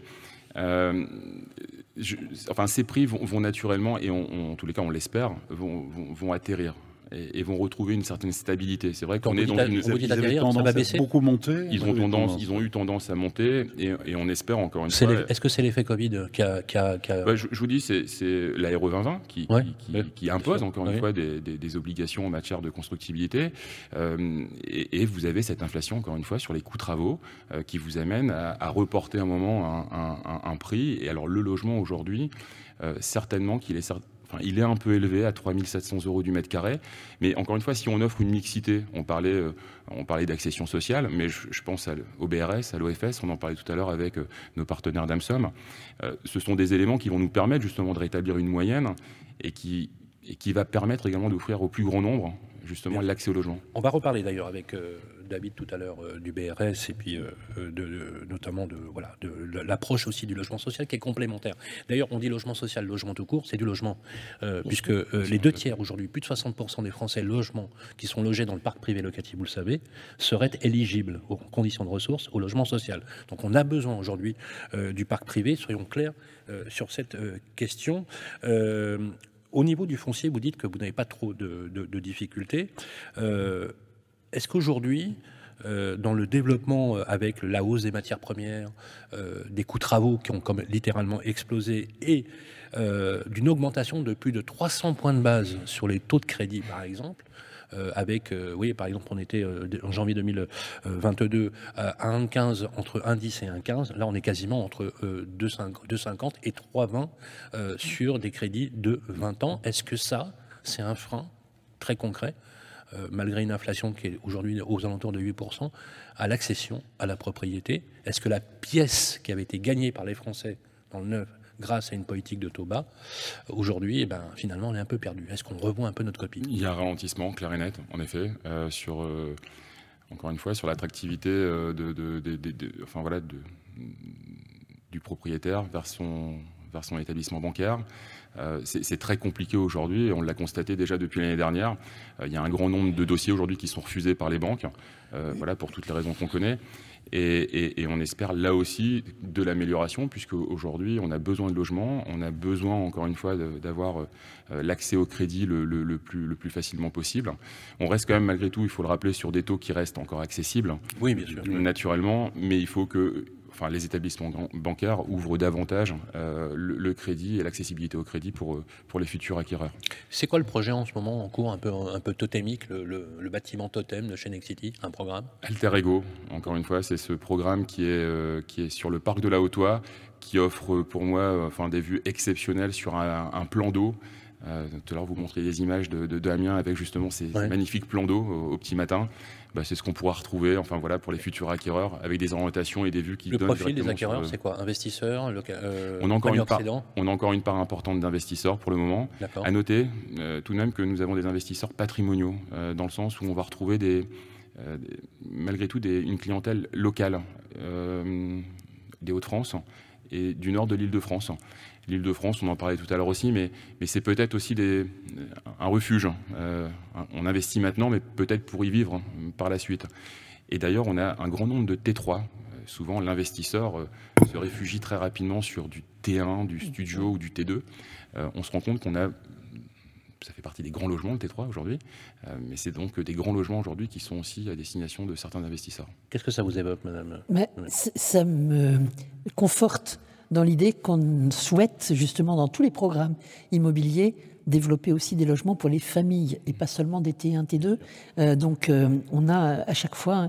Ces prix vont naturellement, et en tous les cas, on l'espère, vont atterrir. Et vont retrouver une certaine stabilité. C'est vrai qu'on est dans une... Ils avaient tendance à beaucoup monter. Ils ont eu tendance à monter, et on espère encore une fois... Est-ce que c'est l'effet Covid qui a... Je vous dis, c'est la RE 2020 qui impose encore une fois des obligations en matière de constructibilité, et vous avez cette inflation encore une fois sur les coûts travaux qui vous amène à reporter un moment un prix. Et alors le logement aujourd'hui, certainement qu'il est... il est un peu élevé à 3 700 euros du mètre carré. Mais encore une fois, si on offre une mixité, on parlait d'accession sociale, mais je pense au BRS, à l'OFS, on en parlait tout à l'heure avec nos partenaires d'Amsom. Ce sont des éléments qui vont nous permettre justement de rétablir une moyenne et qui va permettre également d'offrir au plus grand nombre justement l'accès au logement. On va reparler d'ailleurs avec David tout à l'heure du BRS et puis notamment de l'approche aussi du logement social qui est complémentaire. D'ailleurs, on dit logement social, logement tout court, c'est du logement, puisque les 2/3 aujourd'hui, plus de 60% des Français logements qui sont logés dans le parc privé locatif, vous le savez, seraient éligibles aux conditions de ressources au logement social. Donc on a besoin aujourd'hui du parc privé, soyons clairs sur cette question. Au niveau du foncier, vous dites que vous n'avez pas trop de difficultés. Est-ce qu'aujourd'hui, dans le développement avec la hausse des matières premières, des coûts de travaux qui ont littéralement explosé et d'une augmentation de plus de 300 points de base sur les taux de crédit, par exemple, par exemple, on était en janvier 2022 à 1,15, entre 1,10 et 1,15. Là, on est quasiment entre 2,50 et 3,20 sur des crédits de 20 ans. Est-ce que ça, c'est un frein très concret, malgré une inflation qui est aujourd'hui aux alentours de 8%, à l'accession à la propriété? Est-ce que la pièce qui avait été gagnée par les Français dans le neuf, grâce à une politique de taux bas, aujourd'hui, finalement, on est un peu perdu. Est-ce qu'on revoit un peu notre copie? Il y a un ralentissement clair et net, en effet, encore une fois, sur l'attractivité du propriétaire vers son établissement bancaire. C'est très compliqué aujourd'hui, et on l'a constaté déjà depuis l'année dernière. Il y a un grand nombre de dossiers aujourd'hui qui sont refusés par les banques, pour toutes les raisons qu'on connaît. Et on espère là aussi de l'amélioration, puisque aujourd'hui on a besoin de logements, on a besoin encore une fois d'avoir l'accès au crédit le plus facilement possible. On reste quand même malgré tout, il faut le rappeler, sur des taux qui restent encore accessibles. Oui, bien sûr. Naturellement, mais il faut que les établissements bancaires ouvrent davantage le crédit et l'accessibilité au crédit pour les futurs acquéreurs. C'est quoi le projet en ce moment en cours, un peu totémique, le bâtiment totem de chez Nexity, un programme? Alter Ego, encore une fois, c'est ce programme qui est sur le parc de la Haute-Oie, qui offre pour moi des vues exceptionnelles sur un plan d'eau. Tout à l'heure, vous montriez des images de Amiens avec justement ces magnifiques plans d'eau au petit matin. C'est ce qu'on pourra retrouver pour les futurs acquéreurs, avec des orientations et des vues qui donnent directement. Le profil des acquéreurs, c'est quoi? Investisseurs, on a encore une part importante d'investisseurs pour le moment. À noter tout de même que nous avons des investisseurs patrimoniaux, dans le sens où on va retrouver malgré tout une clientèle locale des Hauts-de-France et du nord de l'Île-de-France. L'Île-de-France, on en parlait tout à l'heure aussi, mais c'est peut-être aussi un refuge. On investit maintenant, mais peut-être pour y vivre par la suite. Et d'ailleurs, on a un grand nombre de T3. Souvent, l'investisseur se réfugie très rapidement sur du T1, du studio ou du T2. On se rend compte ça fait partie des grands logements, le T3 aujourd'hui, mais c'est donc des grands logements aujourd'hui qui sont aussi à destination de certains investisseurs. Qu'est-ce que ça vous évoque, madame? Ça me conforte dans l'idée qu'on souhaite, justement, dans tous les programmes immobiliers, développer aussi des logements pour les familles et pas seulement des T1, T2. Donc, on a à chaque fois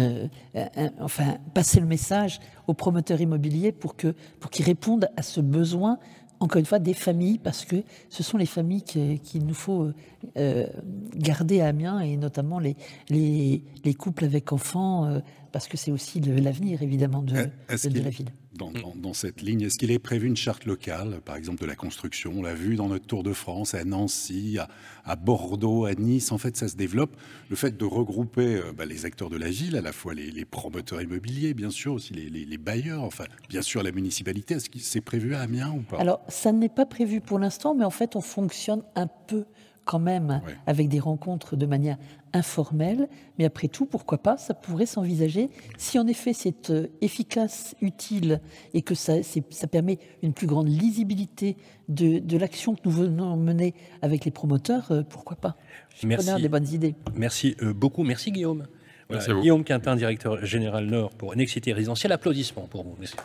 passé le message aux promoteurs immobiliers pour qu'ils répondent à ce besoin, encore une fois, des familles, parce que ce sont les familles qu'il nous faut garder à Amiens, et notamment les couples avec enfants parce que c'est aussi l'avenir, évidemment, de la ville. Dans cette ligne, est-ce qu'il est prévu une charte locale, par exemple de la construction? On l'a vu dans notre Tour de France, à Nancy, à Bordeaux, à Nice. En fait, ça se développe. Le fait de regrouper les acteurs de la ville, à la fois les promoteurs immobiliers, bien sûr, aussi les bailleurs, enfin, bien sûr, la municipalité. Est-ce que c'est prévu à Amiens ou pas? Alors, ça n'est pas prévu pour l'instant, mais en fait, on fonctionne un peu quand même avec des rencontres de manière informelle, mais après tout, pourquoi pas, ça pourrait s'envisager si en effet c'est efficace, utile et que ça permet une plus grande lisibilité de l'action que nous venons mener avec les promoteurs, pourquoi pas. Je suis preneur des bonnes idées. Merci beaucoup, merci Guillaume. Voilà, merci Guillaume Quintin, directeur général Nord pour Nexity Résidentiel. Applaudissements pour vous. Merci.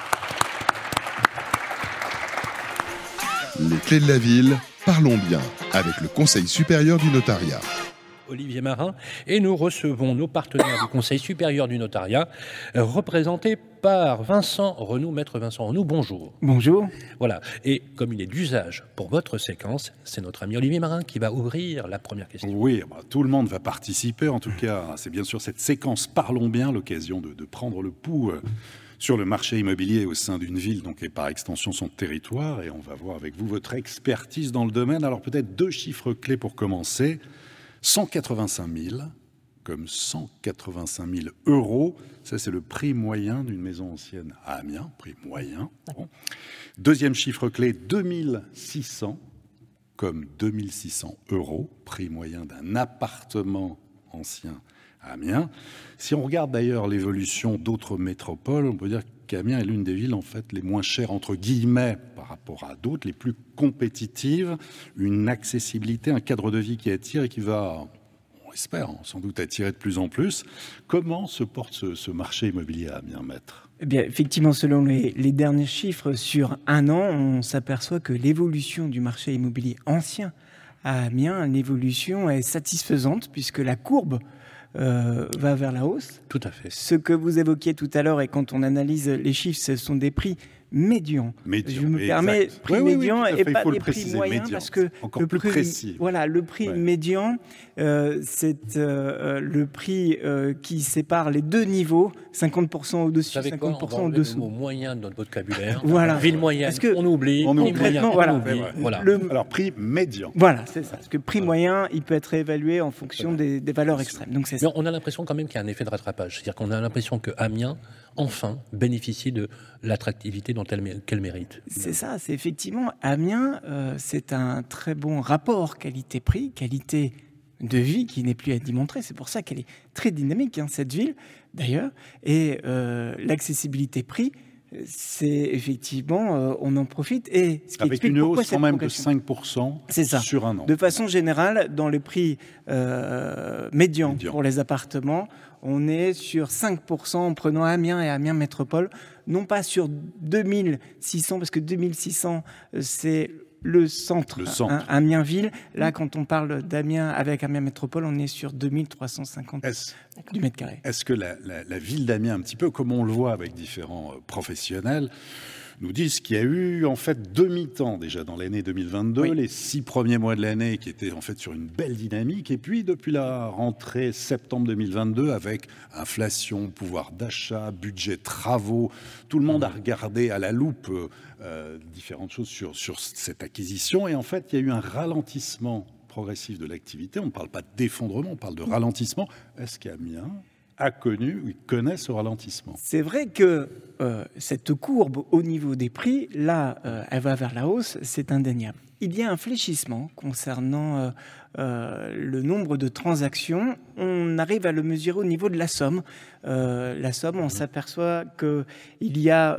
Les clés de la ville, parlons bien avec le Conseil supérieur du notariat. Olivier Marin, et nous recevons nos partenaires du Conseil supérieur du notariat, représentés par Vincent Renoux. Maître Vincent Renoux, bonjour. Bonjour. Voilà, et comme il est d'usage pour votre séquence, c'est notre ami Olivier Marin qui va ouvrir la première question. Oui, tout le monde va participer, en tout cas, c'est bien sûr cette séquence Parlons bien, l'occasion de prendre le pouls sur le marché immobilier au sein d'une ville, donc, et par extension son territoire, et on va voir avec vous votre expertise dans le domaine. Alors peut-être 2 chiffres clés pour commencer. 185 000, comme 185 000 €, ça c'est le prix moyen d'une maison ancienne à Amiens, prix moyen. Bon. Deuxième chiffre clé, 2600, comme 2600 €, prix moyen d'un appartement ancien à Amiens. Si on regarde d'ailleurs l'évolution d'autres métropoles, on peut dire qu'Amiens est l'une des villes en fait les moins chères entre guillemets par rapport à d'autres, les plus compétitives, une accessibilité, un cadre de vie qui attire et qui va, on espère, sans doute attirer de plus en plus. Comment se porte ce marché immobilier à Amiens, maître? Eh bien, effectivement, selon les derniers chiffres, sur un an, on s'aperçoit que l'évolution du marché immobilier ancien à Amiens, l'évolution est satisfaisante puisque la courbe va vers la hausse. Tout à fait. Ce que vous évoquiez tout à l'heure, et quand on analyse les chiffres, ce sont des prix médians. Médian, je me permets, prix médian et pas des prix moyens, médian, parce que encore le plus prix, précis. Voilà, le prix médian, c'est le prix qui sépare les deux niveaux, 50% au-dessus, 50% en dessous. Le mot moyen de notre vocabulaire. Voilà. Ville moyenne, Parce que on oublie. concrètement, voilà. Voilà. Alors prix médian. Voilà, c'est ça. Parce que prix moyen, il peut être évalué en fonction des valeurs extrêmes. Donc c'est ça. Mais on a l'impression quand même qu'il y a un effet de rattrapage. C'est-à-dire qu'on a l'impression que Amiens, enfin, bénéficie de l'attractivité qu'elle mérite. C'est ça, c'est effectivement, Amiens, c'est un très bon rapport qualité-prix, qualité de vie qui n'est plus à démontrer. C'est pour ça qu'elle est très dynamique, cette ville, d'ailleurs. Et l'accessibilité prix, c'est effectivement, on en profite. Et ce qui avec une hausse quand même de 5% sur un an. De façon générale, dans le prix médian pour les appartements, on est sur 5% en prenant Amiens et Amiens Métropole, non pas sur 2600, parce que 2600, c'est le centre. Amiens-Ville. Là, quand on parle d'Amiens avec Amiens Métropole, on est sur 2350 du mètre carré. Est-ce que la ville d'Amiens, un petit peu comme on le voit avec différents professionnels, nous disent qu'il y a eu en fait demi-temps déjà dans l'année 2022, les 6 premiers mois de l'année qui étaient en fait sur une belle dynamique, et puis depuis la rentrée septembre 2022 avec inflation, pouvoir d'achat, budget travaux, tout le monde a regardé à la loupe différentes choses sur cette acquisition, et en fait il y a eu un ralentissement progressif de l'activité. On ne parle pas d'effondrement, on parle de ralentissement. Est-ce qu'Amiens a connu ou connaît ce ralentissement? C'est vrai que cette courbe au niveau des prix, là, elle va vers la hausse, c'est indéniable. Il y a un fléchissement concernant le nombre de transactions. On arrive à le mesurer au niveau de la somme. La somme, on s'aperçoit qu'il y a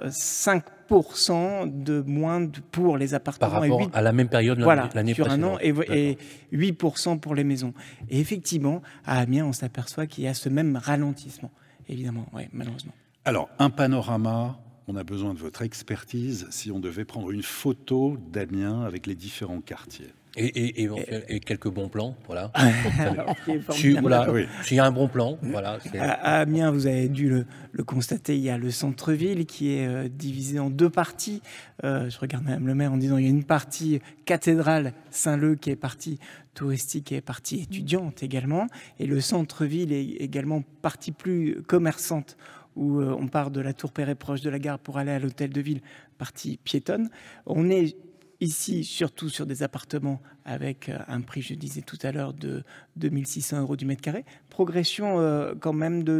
5% de moins pour les appartements. Par rapport à la même période l'année sur précédente. Un an, et 8% pour les maisons. Et effectivement, à Amiens, on s'aperçoit qu'il y a ce même ralentissement, évidemment, malheureusement. Alors, un panorama on a besoin de votre expertise si on devait prendre une photo d'Amiens avec les différents quartiers. Et quelques bons plans, voilà. S'il y a un bon plan, voilà. À Amiens, vous avez dû le constater, il y a le centre-ville qui est divisé en 2 parties. Je regarde Madame le maire en disant il y a une partie cathédrale Saint-Leu qui est partie touristique et partie étudiante également. Et le centre-ville est également partie plus commerçante où on part de la Tour Perret proche de la gare pour aller à l'hôtel de ville, partie piétonne. On est ici, surtout sur des appartements avec un prix, je disais tout à l'heure, de 2600 € du mètre carré. Progression quand même de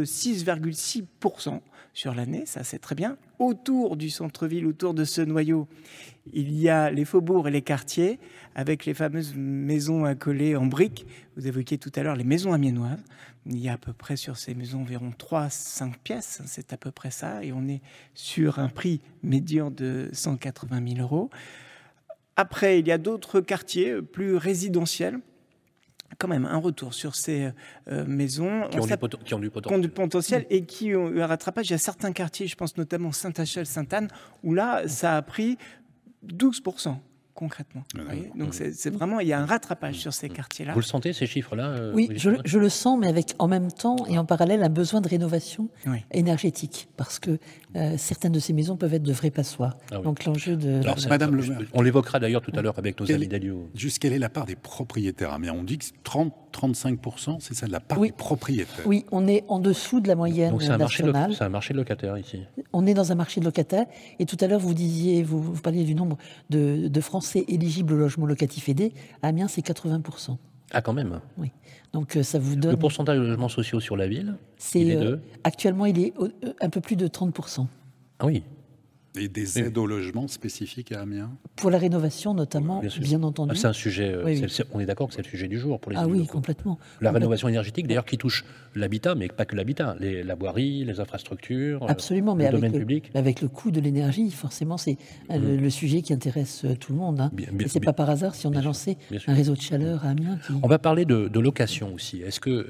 6,6% sur l'année, ça c'est très bien. Autour du centre-ville, autour de ce noyau, il y a les faubourgs et les quartiers avec les fameuses maisons accolées en briques. Vous évoquiez tout à l'heure les maisons amiénoises. Il y a à peu près sur ces maisons environ 3-5 pièces, c'est à peu près ça. Et on est sur un prix médian de 180 000 €. Après, il y a d'autres quartiers plus résidentiels. Quand même, un retour sur ces maisons qui ont du potentiel et qui ont eu un rattrapage. Il y a certains quartiers, je pense notamment Saint-Achel, Sainte-Anne, où là, ça a pris 12%. Concrètement. Donc c'est vraiment, il y a un rattrapage sur ces quartiers-là. Vous le sentez, ces chiffres-là Oui, je le sens, mais avec en même temps et en parallèle un besoin de rénovation énergétique, parce que certaines de ces maisons peuvent être de vrais passoires. Donc l'enjeu de... Alors, Madame le maire, on l'évoquera d'ailleurs tout à l'heure avec nos amis d'Elio. Juste quelle est la part des propriétaires Amiens? On dit que 30-35%, c'est ça, de la part des propriétaires. Oui, on est en dessous de la moyenne nationale. C'est un marché de locataires ici. On est dans un marché de locataires. Et tout à l'heure, vous parliez du nombre de Français éligibles au logement locatif aidé. À Amiens, c'est 80%. Ah, quand même. Oui. Donc ça vous donne... Le pourcentage de logements sociaux sur la ville, actuellement, il est un peu plus de 30%. Ah oui. Et des aides au logement spécifiques à Amiens? Pour la rénovation notamment, bien entendu. C'est un sujet, on est d'accord que c'est le sujet du jour pour les élus locaux. Complètement. La rénovation énergétique, d'ailleurs, qui touche l'habitat, mais pas que l'habitat, la voirie, les infrastructures, absolument, le domaine public. Avec le coût de l'énergie, forcément, c'est le sujet qui intéresse tout le monde. Et c'est pas par hasard si on a lancé un réseau de chaleur à Amiens. On va parler de location aussi.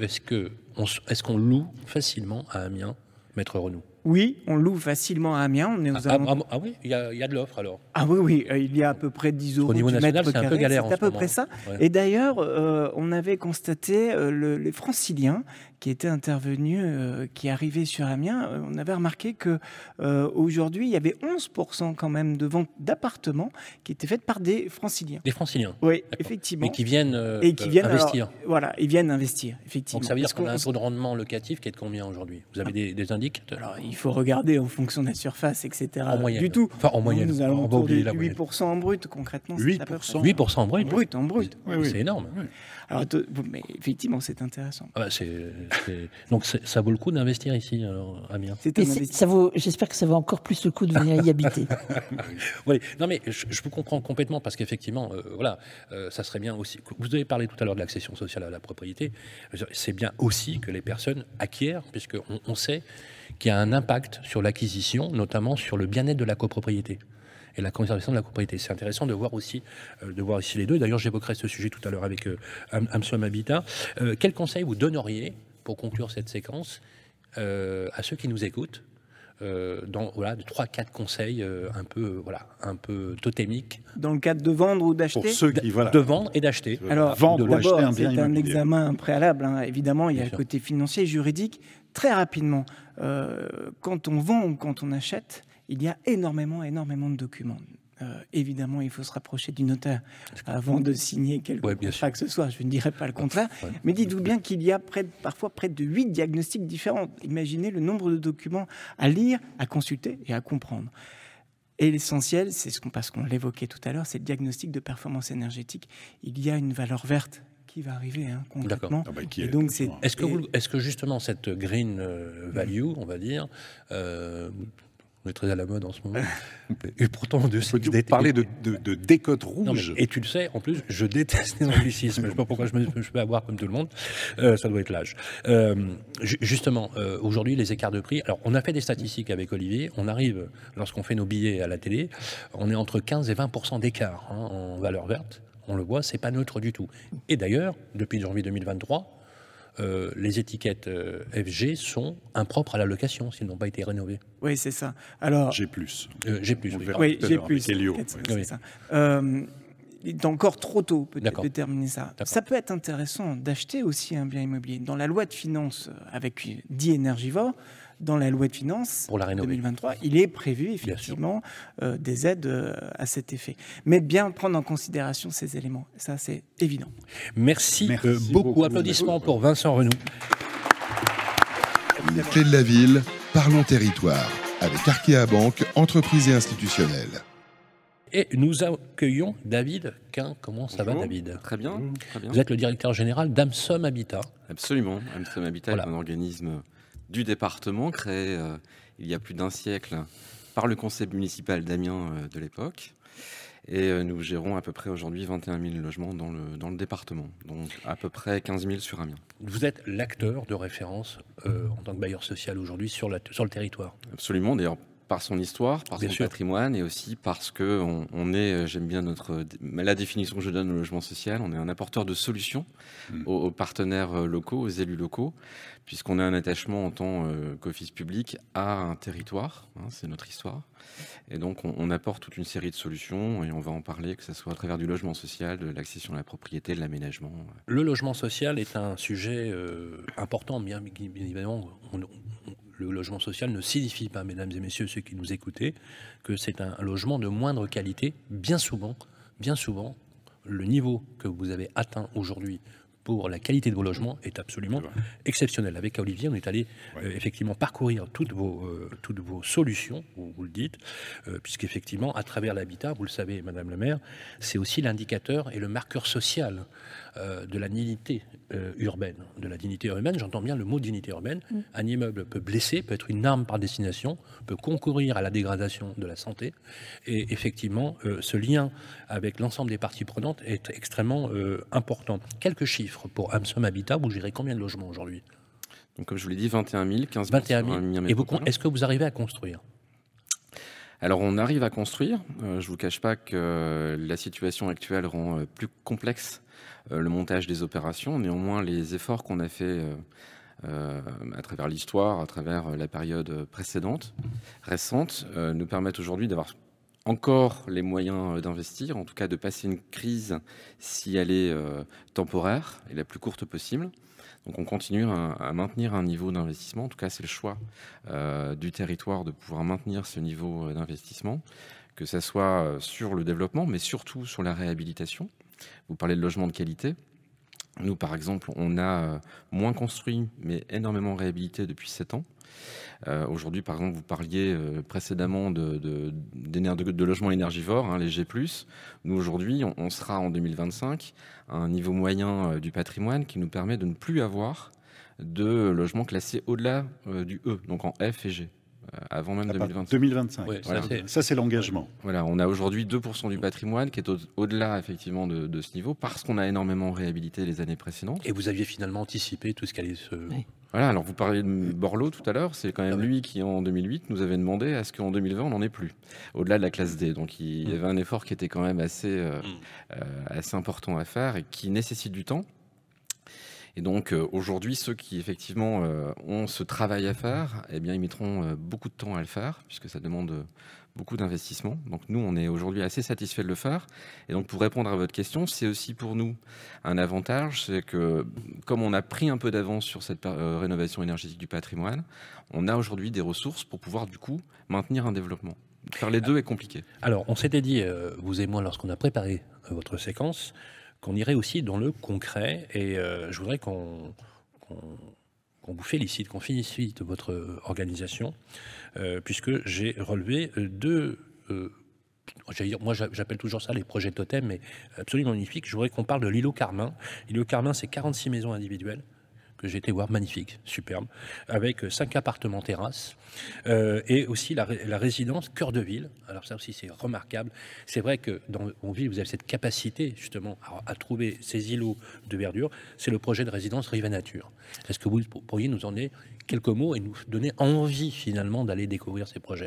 Est-ce qu'on loue facilement à Amiens, Maître Renou? Oui, on loue facilement à Amiens. On est aux oui, il y a de l'offre alors. Ah oui, il y a à peu près 10 € au niveau national, c'est un peu galère. C'est à peu près ça. Ouais. Et d'ailleurs, on avait constaté les Franciliens qui étaient intervenus, qui arrivaient sur Amiens. On avait remarqué que aujourd'hui, il y avait 11% quand même de ventes d'appartements qui étaient faites par des Franciliens. Des Franciliens. Oui, effectivement. Et qui viennent investir. Alors, voilà, ils viennent investir, effectivement. Donc ça veut dire qu'on a un taux de rendement locatif qui est de combien aujourd'hui? Vous avez des indicateurs? Alors, il faut regarrer en fonction de la surface, etc. En moyenne. Du tout. Enfin, en moyenne. Nous allons autour de 8% en brut, concrètement. 8% en brut. En brut. Oui. C'est énorme. Oui. Alors, mais effectivement, c'est intéressant. Donc, ça vaut le coup d'investir ici, Amiens. J'espère que ça vaut encore plus le coup de venir y habiter. Oui. Non, mais je vous comprends complètement parce qu'effectivement, ça serait bien aussi. Vous avez parlé tout à l'heure de l'accession sociale à la propriété. C'est bien aussi que les personnes acquièrent, puisqu'on sait qu'il y a un impact sur l'acquisition, notamment sur le bien-être de la copropriété et la conservation de la copropriété. C'est intéressant de voir ici les deux. D'ailleurs, j'évoquerai ce sujet tout à l'heure avec Amsom Habitat. Quel conseil vous donneriez pour conclure cette séquence à ceux qui nous écoutent de 3-4 conseils un peu totémiques dans le cadre de vendre ou d'acheter? Pour ceux qui de vendre et d'acheter. Alors, d'abord, c'est un examen préalable. Évidemment, il y a le côté financier et juridique. Très rapidement, quand on vend ou quand on achète, il y a énormément de documents. Évidemment, il faut se rapprocher du notaire avant de signer quelque contrat que ce soit. Je ne dirais pas le contraire. Mais dites-vous bien qu'il y a parfois près de 8 diagnostics différents. Imaginez le nombre de documents à lire, à consulter et à comprendre. Et l'essentiel, parce qu'on l'évoquait tout à l'heure, c'est le diagnostic de performance énergétique. Il y a une valeur verte qui va arriver concrètement. Est-ce que justement cette green value, on va dire, on est très à la mode en ce moment. Et pourtant, parler de décote rouge. Et tu le sais, en plus, je déteste les anglicismes. Je ne sais pas pourquoi je peux avoir comme tout le monde. Ça doit être l'âge. Justement, aujourd'hui, les écarts de prix. Alors, on a fait des statistiques avec Olivier. On arrive, lorsqu'on fait nos billets à la télé, on est entre 15 et 20% d'écart en valeur verte. On le voit, c'est pas neutre du tout. Et d'ailleurs, depuis janvier 2023, les étiquettes FG sont impropres à la location s'ils n'ont pas été rénovés. Oui, c'est ça. Alors, G+. G+, oui. Oui, G+. Avec Helio. C'est Oui. ça. Il est encore trop tôt peut-être D'accord. de terminer ça. D'accord. Ça peut être intéressant d'acheter aussi un bien immobilier. Dans la loi de finances, avec dit énergivore, dans la loi de finances Pour la rénover. 2023, il est prévu effectivement des aides à cet effet. Mais bien prendre en considération ces éléments. Ça, c'est évident. Merci, Merci beaucoup. beaucoup. Applaudissements pour Vincent Renoux. Les clés de la ville, parlons territoire. Avec Arkea Banque, entreprise et institutionnelle. Et nous accueillons David Quin. Comment ça va, Bonjour. David? Très bien, très bien. Vous êtes le directeur général d'Amsom Habitat. Absolument. Amsom Habitat Voilà. est un organisme du département créé il y a plus d'un siècle par le conseil municipal d'Amiens de l'époque. Et nous gérons à peu près aujourd'hui 21 000 logements dans le département, donc à peu près 15 000 sur Amiens. Vous êtes l'acteur de référence en tant que bailleur social aujourd'hui sur le territoire. Absolument, d'ailleurs par son histoire, par Bien son sûr. patrimoine et aussi parce que on est, j'aime bien la définition que je donne au logement social, on est un apporteur de solutions aux partenaires locaux, aux élus locaux, puisqu'on a un attachement en tant qu'office public à un territoire, hein, c'est notre histoire. Et donc on apporte toute une série de solutions et on va en parler, que ce soit à travers du logement social, de l'accession à la propriété, de l'aménagement. Le logement social est un sujet important, bien évidemment. Le logement social ne signifie pas, mesdames et messieurs, ceux qui nous écoutez, que c'est un logement de moindre qualité. Bien souvent, le niveau que vous avez atteint aujourd'hui pour la qualité de vos logements est absolument exceptionnel. Avec Olivier, on est allé effectivement parcourir toutes vos solutions, vous le dites, puisqu'effectivement, à travers l'habitat, vous le savez, Madame la maire, c'est aussi l'indicateur et le marqueur social de la dignité urbaine. De la dignité urbaine, j'entends bien le mot dignité urbaine. Un immeuble peut blesser, peut être une arme par destination, peut concourir à la dégradation de la santé. Et effectivement, ce lien avec l'ensemble des parties prenantes est extrêmement important. Quelques chiffres pour Amsom Habitat. Vous gérez combien de logements aujourd'hui? Donc comme je vous l'ai dit, 21 000, 15 000 21 sur 000. Amiens Et métropole. est-ce que vous arrivez à construire? Alors on arrive à construire. Je ne vous cache pas que la situation actuelle rend plus complexe le montage des opérations. Néanmoins, les efforts qu'on a fait à travers l'histoire, à travers la période précédente, récente, nous permettent aujourd'hui d'avoir encore les moyens d'investir, en tout cas de passer une crise si elle est temporaire et la plus courte possible. Donc on continue à maintenir un niveau d'investissement. En tout cas, c'est le choix du territoire de pouvoir maintenir ce niveau d'investissement, que ce soit sur le développement, mais surtout sur la réhabilitation. Vous parlez de logement de qualité. Nous, par exemple, on a moins construit, mais énormément réhabilité depuis 7 ans. Aujourd'hui, par exemple, vous parliez précédemment de logements énergivores, hein, les G+. Nous, aujourd'hui, on sera en 2025 à un niveau moyen du patrimoine qui nous permet de ne plus avoir de logements classés au-delà du E, donc en F et G, avant même 2025. 2025. Ouais, Voilà. Ça, c'est l'engagement. Voilà, on a aujourd'hui 2% du patrimoine qui est au-delà effectivement de ce niveau parce qu'on a énormément réhabilité les années précédentes. Et vous aviez finalement anticipé tout ce qui allait se... Oui. Voilà, alors vous parliez de Borloo tout à l'heure, c'est quand même Ah ouais. lui qui en 2008 nous avait demandé à ce qu'en 2020 on n'en ait plus, au-delà de la classe D. Donc il y avait un effort qui était quand même assez important à faire et qui nécessite du temps. Et donc aujourd'hui, ceux qui effectivement ont ce travail à faire, eh bien ils mettront beaucoup de temps à le faire puisque ça demande beaucoup d'investissement. Donc nous, on est aujourd'hui assez satisfait de le faire. Et donc pour répondre à votre question, c'est aussi pour nous un avantage, c'est que comme on a pris un peu d'avance sur cette rénovation énergétique du patrimoine, on a aujourd'hui des ressources pour pouvoir du coup maintenir un développement. Faire les deux est compliqué. Alors, on s'était dit, vous et moi, lorsqu'on a préparé votre séquence, qu'on irait aussi dans le concret. Et je voudrais qu'on vous félicite, qu'on félicite votre organisation, puisque j'ai relevé deux... moi, j'appelle toujours ça les projets totems, mais absolument magnifiques. Je voudrais qu'on parle de l'îlot Carmin. L'îlot Carmin, c'est 46 maisons individuelles que j'ai été voir, magnifique, superbe, avec 5 appartements terrasses, et aussi la résidence cœur de ville. Alors ça aussi, c'est remarquable. C'est vrai que dans vos villes, vous avez cette capacité justement à trouver ces îlots de verdure. C'est le projet de résidence Rive et Nature. Est-ce que vous pourriez nous en donner quelques mots et nous donner envie finalement d'aller découvrir ces projets?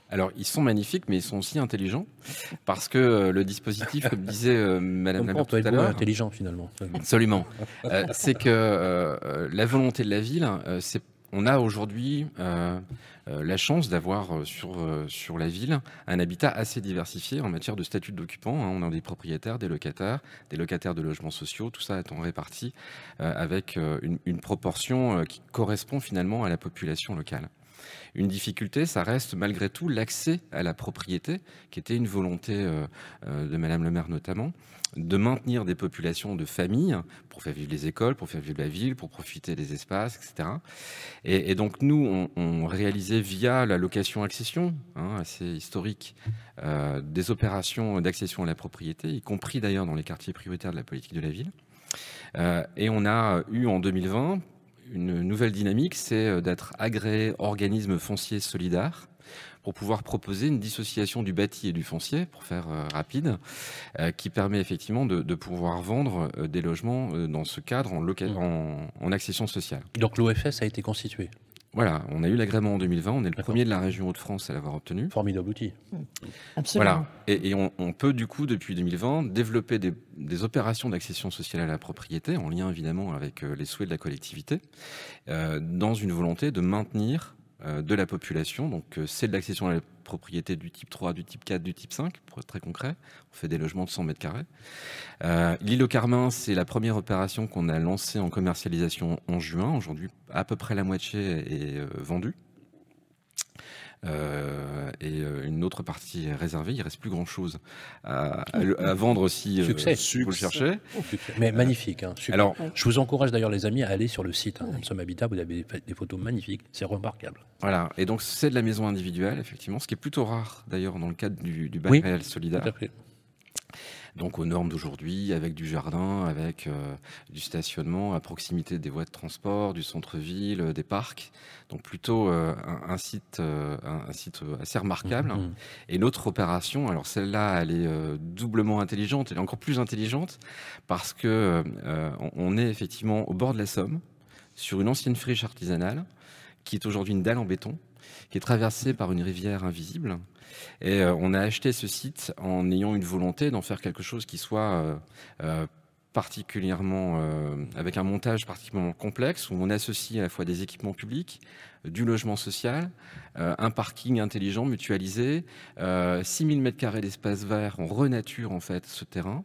Alors, ils sont magnifiques, mais ils sont aussi intelligents, parce que le dispositif, comme disait Madame la maire tout à l'heure, intelligent finalement. Absolument, c'est que la volonté de la ville, on a aujourd'hui la chance d'avoir sur la ville un habitat assez diversifié en matière de statut d'occupant. On a des propriétaires, des locataires de logements sociaux, tout ça étant réparti avec une proportion qui correspond finalement à la population locale. Une difficulté, ça reste malgré tout l'accès à la propriété, qui était une volonté de Madame le maire notamment, de maintenir des populations de familles pour faire vivre les écoles, pour faire vivre la ville, pour profiter des espaces, etc. Et donc nous, on réalisait via la location-accession, assez historique, des opérations d'accession à la propriété, y compris d'ailleurs dans les quartiers prioritaires de la politique de la ville. Et on a eu en 2020 une nouvelle dynamique, c'est d'être agréé organisme foncier solidaire pour pouvoir proposer une dissociation du bâti et du foncier, pour faire rapide, qui permet effectivement de pouvoir vendre des logements dans ce cadre en accession sociale. Donc l'OFS a été constitué. Voilà, on a eu l'agrément en 2020, on est le premier de la région Hauts-de-France à l'avoir obtenu. Formidable outil. Absolument. Voilà. Et on peut du coup, depuis 2020, développer des opérations d'accession sociale à la propriété, en lien évidemment avec les souhaits de la collectivité, dans une volonté de maintenir de la population. Donc c'est de l'accession à la propriété du type 3, du type 4, du type 5, pour être très concret. On fait des logements de 100 mètres carrés. L'île aux Carmins, c'est la première opération qu'on a lancée en commercialisation en juin. Aujourd'hui, à peu près la moitié est vendue. Et une autre partie est réservée. Il reste plus grand chose à vendre si vous le cherchez. Mais magnifique. Super. Alors, je vous encourage d'ailleurs les amis à aller sur le site Somme Habitat. Vous avez des photos magnifiques. C'est remarquable. Voilà. Et donc c'est de la maison individuelle effectivement, ce qui est plutôt rare d'ailleurs dans le cadre du bail réel solidaire. Tout à fait. Donc aux normes d'aujourd'hui, avec du jardin, avec du stationnement à proximité des voies de transport, du centre-ville, des parcs. Donc plutôt un site assez remarquable. Et l'autre opération, alors celle-là, elle est doublement intelligente, elle est encore plus intelligente parce que on est effectivement au bord de la Somme, sur une ancienne friche artisanale, qui est aujourd'hui une dalle en béton, qui est traversée par une rivière invisible. Et on a acheté ce site en ayant une volonté d'en faire quelque chose qui soit particulièrement avec un montage particulièrement complexe, où on associe à la fois des équipements publics, du logement social, un parking intelligent mutualisé, 6000 m² d'espace vert. On renature en fait ce terrain.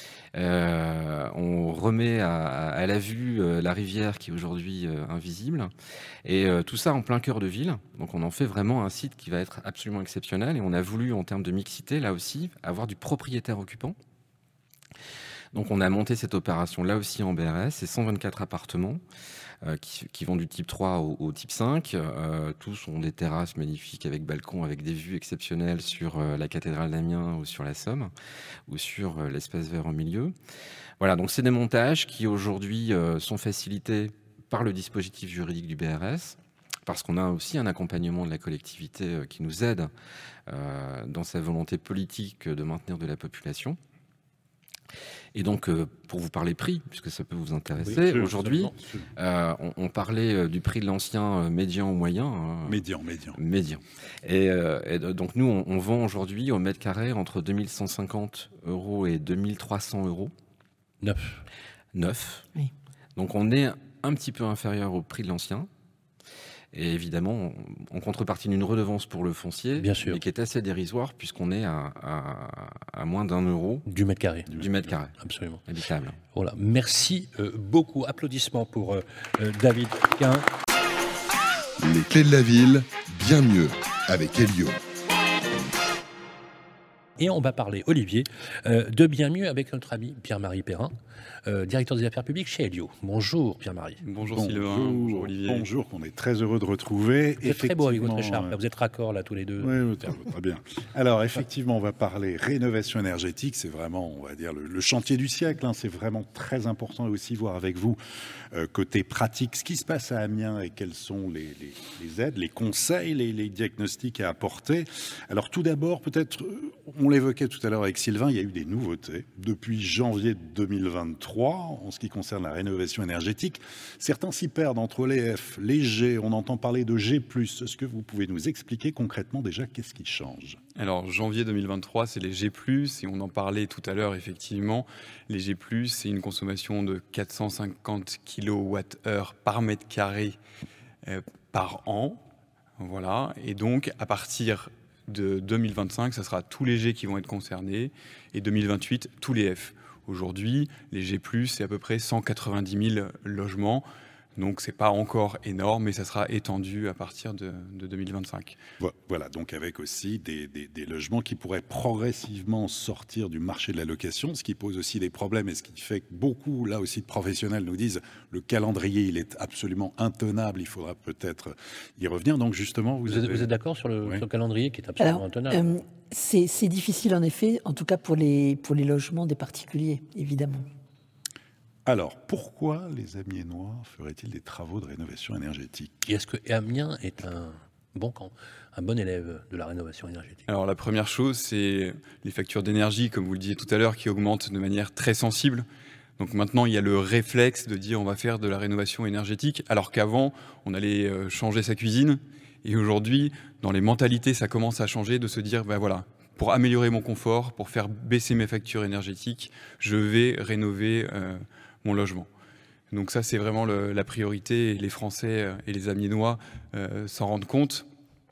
On remet à la vue la rivière qui est aujourd'hui invisible, et tout ça en plein cœur de ville. Donc on en fait vraiment un site qui va être absolument exceptionnel, et on a voulu, en termes de mixité, là aussi, avoir du propriétaire occupant. Donc on a monté cette opération là aussi en BRS, c'est 124 appartements qui vont du type 3 au type 5. Tous ont des terrasses magnifiques avec balcons, avec des vues exceptionnelles sur la cathédrale d'Amiens ou sur la Somme, ou sur l'espace vert au milieu. Voilà, donc c'est des montages qui aujourd'hui sont facilités par le dispositif juridique du BRS, parce qu'on a aussi un accompagnement de la collectivité qui nous aide dans sa volonté politique de maintenir de la population. Et donc, pour vous parler prix, puisque ça peut vous intéresser, oui, aujourd'hui, on parlait du prix de l'ancien médian ou moyen. Médian. Et donc, nous, on vend aujourd'hui au mètre carré entre 2150 € et 2300 €. Neuf. Oui. Donc, on est un petit peu inférieur au prix de l'ancien. Et évidemment, en contrepartie d'une redevance pour le foncier, bien sûr, mais qui est assez dérisoire, puisqu'on est à moins d'1 € du mètre carré. Du mètre carré. Absolument. Habitable. Voilà. Merci beaucoup. Applaudissements pour David Quin. Les clés de la ville, bien mieux, avec Elio. Et on va parler, Olivier, de bien mieux avec notre ami Pierre-Marie Perrin, directeur des affaires publiques chez Elio. Bonjour Pierre-Marie. Bonjour Sylvain, bonjour Olivier. Bonjour, qu'on est très heureux de retrouver. Vous êtes très beau avec votre écharpe, vous êtes raccord là tous les deux. Oui, très bien. Alors effectivement, on va parler rénovation énergétique, c'est vraiment, on va dire, le chantier du siècle. C'est vraiment très important, et aussi voir avec vous, côté pratique, ce qui se passe à Amiens et quelles sont les aides, les conseils, les diagnostics à apporter. Alors tout d'abord, peut-être, on On l'évoquait tout à l'heure avec Sylvain, il y a eu des nouveautés depuis janvier 2023 en ce qui concerne la rénovation énergétique. Certains s'y perdent entre les F, les G, on entend parler de G+. Est-ce que vous pouvez nous expliquer concrètement déjà qu'est-ce qui change ? Alors, janvier 2023, c'est les G+, et on en parlait tout à l'heure, effectivement. Les G+, c'est une consommation de 450 kWh par mètre carré par an. Voilà. Et donc, à partir de 2025, ça sera tous les G qui vont être concernés, et 2028, tous les F. Aujourd'hui, les G+, c'est à peu près 190 000 logements. Donc, ce n'est pas encore énorme, mais ça sera étendu à partir de 2025. Voilà, donc avec aussi des logements qui pourraient progressivement sortir du marché de la location, ce qui pose aussi des problèmes et ce qui fait que beaucoup, là aussi, de professionnels nous disent le calendrier, il est absolument intenable, il faudra peut-être y revenir. Donc, justement, vous êtes d'accord sur le calendrier qui est absolument intenable? C'est difficile, en effet, en tout cas pour les logements des particuliers, évidemment. Alors, pourquoi les Amiénois feraient-ils des travaux de rénovation énergétique ? Et est-ce que Amiens est un bon élève de la rénovation énergétique ? Alors, la première chose, c'est les factures d'énergie, comme vous le disiez tout à l'heure, qui augmentent de manière très sensible. Donc maintenant, il y a le réflexe de dire on va faire de la rénovation énergétique, alors qu'avant, on allait changer sa cuisine. Et aujourd'hui, dans les mentalités, ça commence à changer, de se dire, ben voilà, pour améliorer mon confort, pour faire baisser mes factures énergétiques, je vais rénover mon logement. Donc ça, c'est vraiment la priorité, et les Français et les Amiénois s'en rendent compte.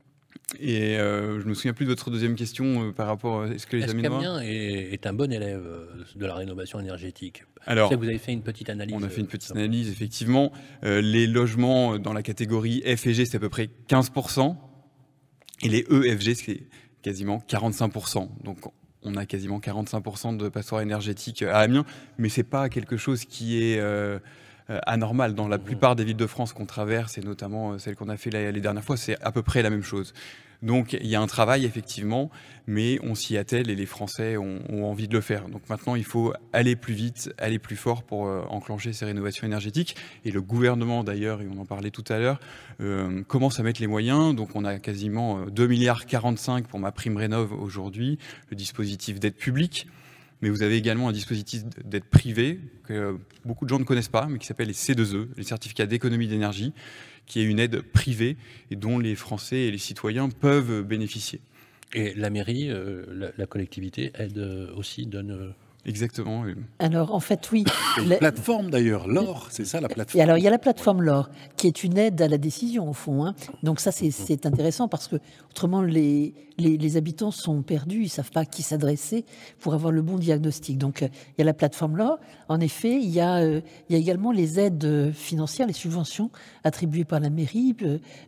Et je me souviens plus de votre deuxième question par rapport à est-ce que les Amiénois... qu'Amiens est un bon élève de la rénovation énergétique? Alors, je sais que vous avez fait une petite analyse. On a fait une petite analyse, effectivement. Les logements dans la catégorie F et G, c'est à peu près 15%. Et les E, F, G, c'est quasiment 45%. Donc on a quasiment 45% de passoires énergétiques à Amiens, mais c'est pas quelque chose qui est anormal. Dans la plupart des villes de France qu'on traverse, et notamment celles qu'on a fait les dernières fois, c'est à peu près la même chose. Donc il y a un travail, effectivement, mais on s'y attelle et les Français ont envie de le faire. Donc maintenant, il faut aller plus vite, aller plus fort pour enclencher ces rénovations énergétiques. Et le gouvernement, d'ailleurs, et on en parlait tout à l'heure, commence à mettre les moyens. Donc on a quasiment 2,45 milliards pour ma prime rénov' aujourd'hui, le dispositif d'aide publique. Mais vous avez également un dispositif d'aide privée que beaucoup de gens ne connaissent pas, mais qui s'appelle les C2E, les certificats d'économie d'énergie, qui est une aide privée et dont les Français et les citoyens peuvent bénéficier. Et la mairie, la collectivité, aide aussi, donne... Exactement. Alors, en fait, oui. La plateforme, d'ailleurs, l'OR, c'est ça la plateforme. Et alors, il y a la plateforme LOR, qui est une aide à la décision, au fond. Hein. Donc ça, c'est intéressant parce que, autrement, les habitants sont perdus, ils ne savent pas à qui s'adresser pour avoir le bon diagnostic. Donc, il y a la plateforme LOR. En effet, il y a également les aides financières, les subventions attribuées par la mairie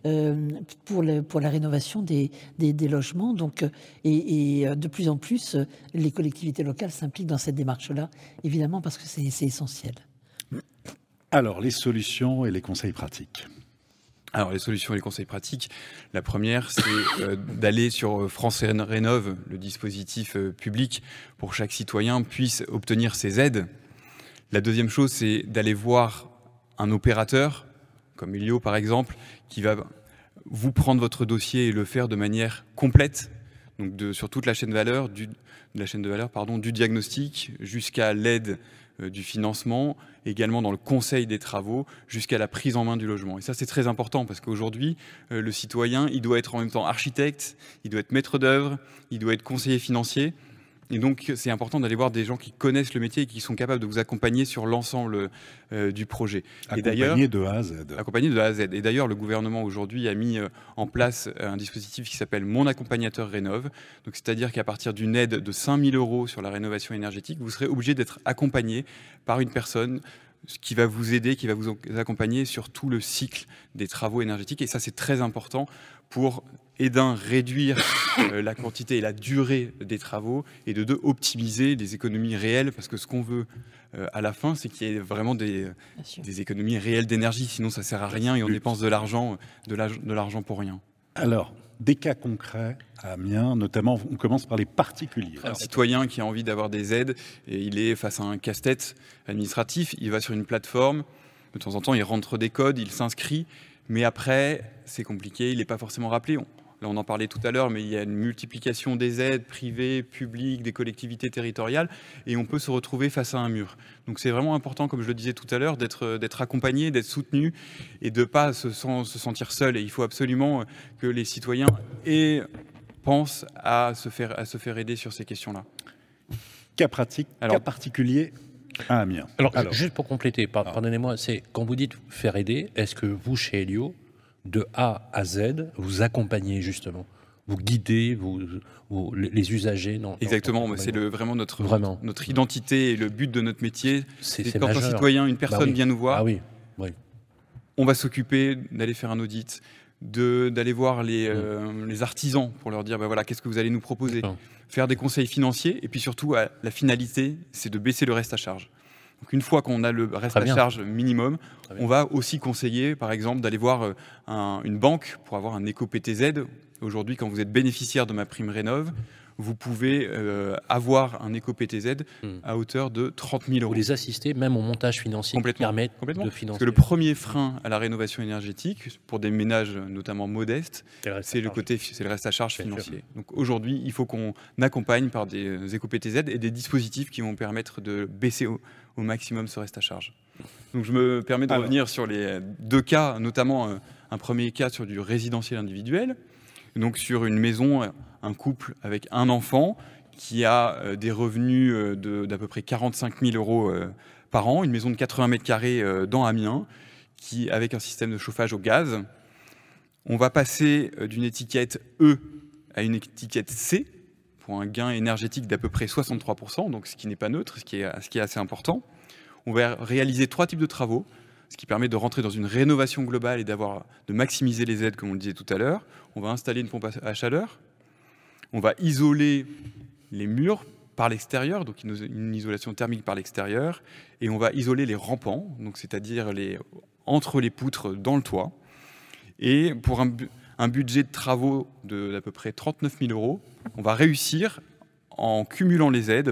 pour la rénovation des logements. Donc, et de plus en plus, les collectivités locales s'impliquent dans cette démarche-là, évidemment, parce que c'est essentiel. Alors, les solutions et les conseils pratiques. Alors, les solutions et les conseils pratiques, la première, c'est d'aller sur France Rénov', le dispositif public pour chaque citoyen puisse obtenir ses aides. La deuxième chose, c'est d'aller voir un opérateur, comme Elio par exemple, qui va vous prendre votre dossier et le faire de manière complète, donc sur toute la chaîne de valeur, du diagnostic jusqu'à l'aide du financement, également dans le conseil des travaux, jusqu'à la prise en main du logement. Et ça, c'est très important parce qu'aujourd'hui, le citoyen, il doit être en même temps architecte, il doit être maître d'œuvre, il doit être conseiller financier. Et donc, c'est important d'aller voir des gens qui connaissent le métier et qui sont capables de vous accompagner sur l'ensemble du projet. Accompagné de A à Z. Accompagné de A à Z. Et d'ailleurs, le gouvernement aujourd'hui a mis en place un dispositif qui s'appelle Mon accompagnateur rénov'. Donc, c'est-à-dire qu'à partir d'une aide de 5 000 € sur la rénovation énergétique, vous serez obligé d'être accompagné par une personne qui va vous aider, qui va vous accompagner sur tout le cycle des travaux énergétiques. Et ça, c'est très important pour, et d'un, réduire la quantité et la durée des travaux, et de deux, optimiser les économies réelles, parce que ce qu'on veut à la fin, c'est qu'il y ait vraiment des économies réelles d'énergie, sinon ça sert à rien et on dépense de l'argent pour rien. Alors, des cas concrets à Amiens, notamment, on commence par les particuliers. Un citoyen qui a envie d'avoir des aides, et il est face à un casse-tête administratif, il va sur une plateforme, de temps en temps il rentre des codes, il s'inscrit, mais après c'est compliqué, il n'est pas forcément rappelé. Là, on en parlait tout à l'heure, mais il y a une multiplication des aides privées, publiques, des collectivités territoriales, et on peut se retrouver face à un mur. Donc c'est vraiment important, comme je le disais tout à l'heure, d'être accompagné, d'être soutenu, et de ne pas se sentir seul. Et il faut absolument que les citoyens pensent à se faire aider sur ces questions-là. Cas pratique, cas particulier à Amiens. Alors, juste pour compléter, pardonnez-moi, c'est quand vous dites faire aider, est-ce que vous, chez Elio, de A à Z, vous accompagnez justement, vous guidez les usagers Exactement, c'est vraiment notre identité et le but de notre métier. C'est quand majeur. Un citoyen, une personne vient nous voir, on va s'occuper d'aller faire un audit, d'aller voir les artisans pour leur dire voilà, qu'est-ce que vous allez nous proposer, faire des conseils financiers, et puis surtout la finalité, c'est de baisser le reste à charge. Donc une fois qu'on a le reste à charge minimum, on va aussi conseiller, par exemple, d'aller voir une banque pour avoir un éco-PTZ. Aujourd'hui, quand vous êtes bénéficiaire de MaPrimeRénov', vous pouvez avoir un éco-PTZ à hauteur de 30 000 €. Vous les assistez même au montage financier qui permet de financer. Parce que le premier frein à la rénovation énergétique, pour des ménages notamment modestes, c'est le reste à charge financier. Donc aujourd'hui, il faut qu'on accompagne par des éco-PTZ et des dispositifs qui vont permettre de baisser au maximum ce reste à charge. Donc je me permets de revenir sur les deux cas, notamment un premier cas sur du résidentiel individuel, donc sur une maison, un couple avec un enfant qui a des revenus d'à peu près 45 000 € par an, une maison de 80 mètres carrés dans Amiens, avec un système de chauffage au gaz. On va passer d'une étiquette E à une étiquette C pour un gain énergétique d'à peu près 63%, donc ce qui n'est pas neutre, ce qui est assez important. On va réaliser 3 types de travaux, ce qui permet de rentrer dans une rénovation globale et de maximiser les aides, comme on le disait tout à l'heure. On va installer une pompe à chaleur. On va isoler les murs par l'extérieur, donc une isolation thermique par l'extérieur. Et on va isoler les rampants, donc c'est-à-dire entre les poutres dans le toit. Et pour un budget de travaux d'à peu près 39 000 €, on va réussir, en cumulant les aides,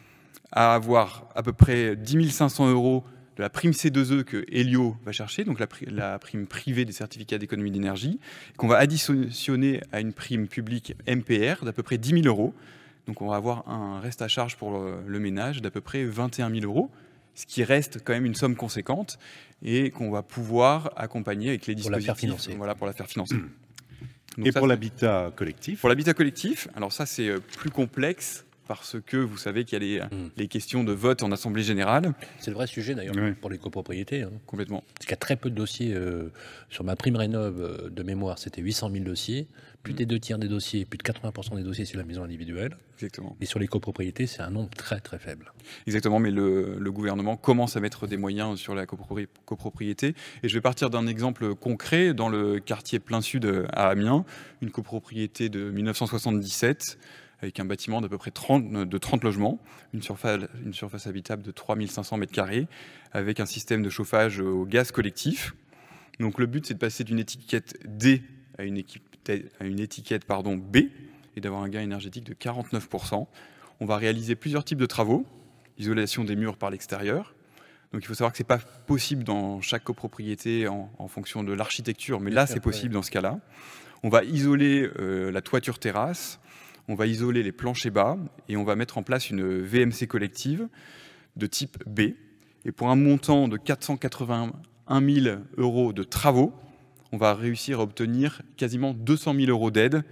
à avoir à peu près 10 500 € de la prime C2E que Elio va chercher, donc la prime privée des certificats d'économie d'énergie, qu'on va additionner à une prime publique MPR d'à peu près 10 000 €. Donc on va avoir un reste à charge pour le ménage d'à peu près 21 000 €, ce qui reste quand même une somme conséquente et qu'on va pouvoir accompagner avec les dispositifs pour la faire financer. Donc et pour l'habitat collectif ? Pour l'habitat collectif, alors ça c'est plus complexe, parce que vous savez qu'il y a les questions de vote en assemblée générale. C'est le vrai sujet d'ailleurs pour les copropriétés. Complètement. Parce qu'il y a très peu de dossiers sur MaPrimeRénov' de mémoire, c'était 800 000 dossiers. Plus des 2/3 des dossiers, plus de 80% des dossiers sur la maison individuelle. Exactement. Et sur les copropriétés, c'est un nombre très très faible. Exactement, mais le gouvernement commence à mettre des moyens sur la copropriété. Et je vais partir d'un exemple concret dans le quartier plein sud à Amiens, une copropriété de 1977. Avec un bâtiment d'à peu près 30 logements, une surface habitable de 3 500 mètres carrés, avec un système de chauffage au gaz collectif. Donc le but, c'est de passer d'une étiquette D à une étiquette B, et d'avoir un gain énergétique de 49%. On va réaliser plusieurs types de travaux, isolation des murs par l'extérieur. Donc il faut savoir que ce n'est pas possible dans chaque copropriété en fonction de l'architecture, mais là c'est possible dans ce cas-là. On va isoler la toiture terrasse, on va isoler les planchers bas et on va mettre en place une VMC collective de type B. Et pour un montant de 481 000 € de travaux, on va réussir à obtenir quasiment 200 000 € d'aide,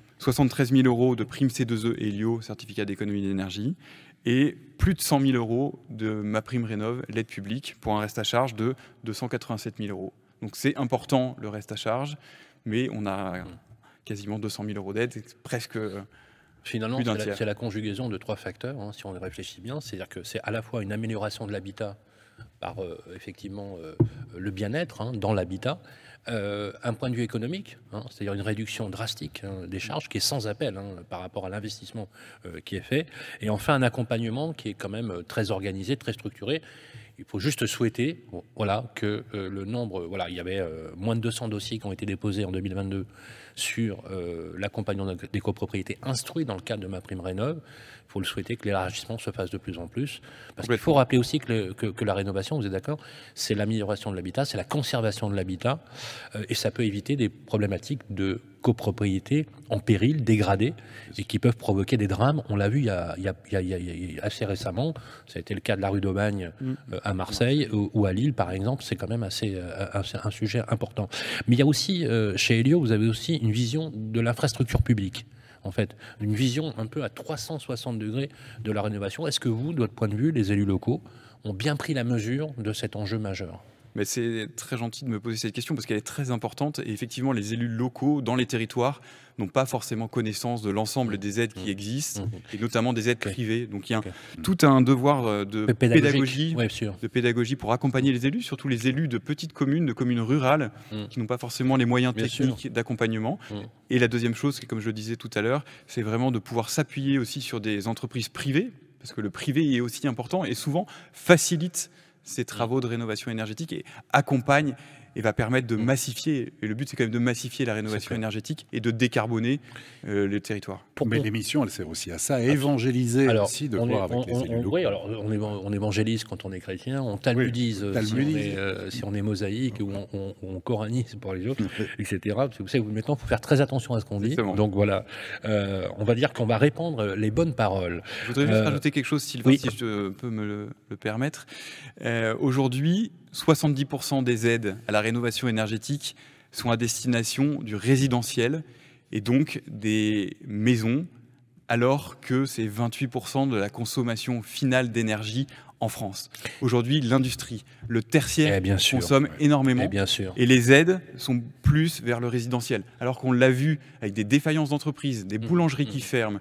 73 000 € de prime C2E Elio, certificat d'économie d'énergie, et plus de 100 000 € de MaPrimeRénov', l'aide publique, pour un reste à charge de 287 000 €. Donc c'est important le reste à charge, mais on a quasiment 200 000 € d'aide, c'est presque... Finalement, c'est la conjugaison de 3 facteurs, si on y réfléchit bien. C'est-à-dire que c'est à la fois une amélioration de l'habitat par effectivement le bien-être dans l'habitat, un point de vue économique, c'est-à-dire une réduction drastique des charges qui est sans appel par rapport à l'investissement qui est fait, et enfin un accompagnement qui est quand même très organisé, très structuré. Il faut juste souhaiter que le nombre... il y avait moins de 200 dossiers qui ont été déposés en 2022 sur l'accompagnement des copropriétés instruits dans le cadre de MaPrimeRénov'. Il faut le souhaiter que l'élargissement se fasse de plus en plus. Parce qu'il faut rappeler aussi que la rénovation, vous êtes d'accord, c'est l'amélioration de l'habitat, c'est la conservation de l'habitat, et ça peut éviter des problématiques de copropriétés en péril, dégradées, et qui peuvent provoquer des drames. On l'a vu il y a assez récemment, ça a été le cas de la rue d'Aubagne à Marseille ou à Lille, par exemple. C'est quand même assez un sujet important. Mais il y a aussi, chez Elio, vous avez aussi une vision de l'infrastructure publique. En fait, une vision un peu à 360 degrés de la rénovation. Est-ce que vous, de votre point de vue, les élus locaux, ont bien pris la mesure de cet enjeu majeur ? Mais c'est très gentil de me poser cette question parce qu'elle est très importante. Et effectivement, les élus locaux dans les territoires n'ont pas forcément connaissance de l'ensemble des aides qui existent, et notamment des aides privées. Donc il y a tout un devoir de pédagogie pour accompagner les élus, surtout les élus de petites communes, de communes rurales, qui n'ont pas forcément les moyens techniques d'accompagnement. Et la deuxième chose, comme je le disais tout à l'heure, c'est vraiment de pouvoir s'appuyer aussi sur des entreprises privées, parce que le privé est aussi important et souvent facilite ces travaux de rénovation énergétique et accompagne et va permettre de massifier, et le but c'est quand même de massifier la rénovation énergétique et de décarboner les territoires. Mais l'émission, elle sert aussi à ça, à évangéliser aussi, de voir avec les élus locaux. Oui, alors on évangélise quand on est chrétien, on talmudise, si on est mosaïque, ou on coranise pour les autres, etc. Parce que vous savez, maintenant, il faut faire très attention à ce qu'on dit. Exactement. Donc voilà, on va dire qu'on va répandre les bonnes paroles. Je voudrais juste rajouter quelque chose, Sylvain, si je peux me le permettre. Aujourd'hui, 70% des aides à la rénovation énergétique sont à destination du résidentiel et donc des maisons, alors que c'est 28% de la consommation finale d'énergie en France. Aujourd'hui, l'industrie, le tertiaire consomme énormément et les aides sont plus vers le résidentiel. Alors qu'on l'a vu avec des défaillances d'entreprises, des boulangeries qui ferment,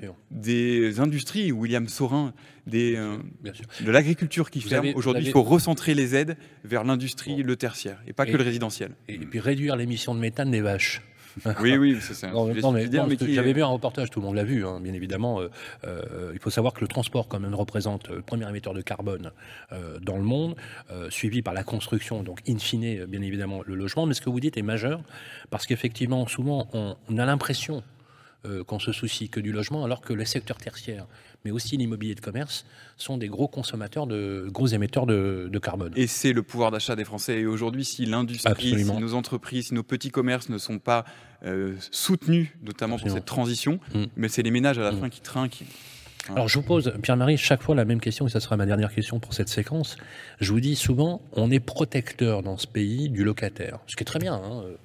des industries, William Saurin, de l'agriculture qui ferme. Aujourd'hui, il faut recentrer les aides vers l'industrie, le tertiaire et pas que le résidentiel. Et puis réduire l'émission de méthane des vaches. Oui, c'est ça. J'avais vu un reportage, tout le monde l'a vu, bien évidemment. Il faut savoir que le transport, quand même, représente le premier émetteur de carbone dans le monde, suivi par la construction, donc in fine, bien évidemment, le logement. Mais ce que vous dites est majeur, parce qu'effectivement, souvent, on a l'impression qu'on se soucie que du logement, alors que les secteurs tertiaires, mais aussi l'immobilier de commerce, sont des gros consommateurs, gros émetteurs de carbone. Et c'est le pouvoir d'achat des Français. Et aujourd'hui, si l'industrie, si nos entreprises, si nos petits commerces ne sont pas soutenus, notamment pour cette transition, mais c'est les ménages à la fin qui trinquent. Alors je vous pose, Pierre-Marie, chaque fois la même question, et ça sera ma dernière question pour cette séquence. Je vous dis souvent, on est protecteur dans ce pays du locataire, ce qui est très bien.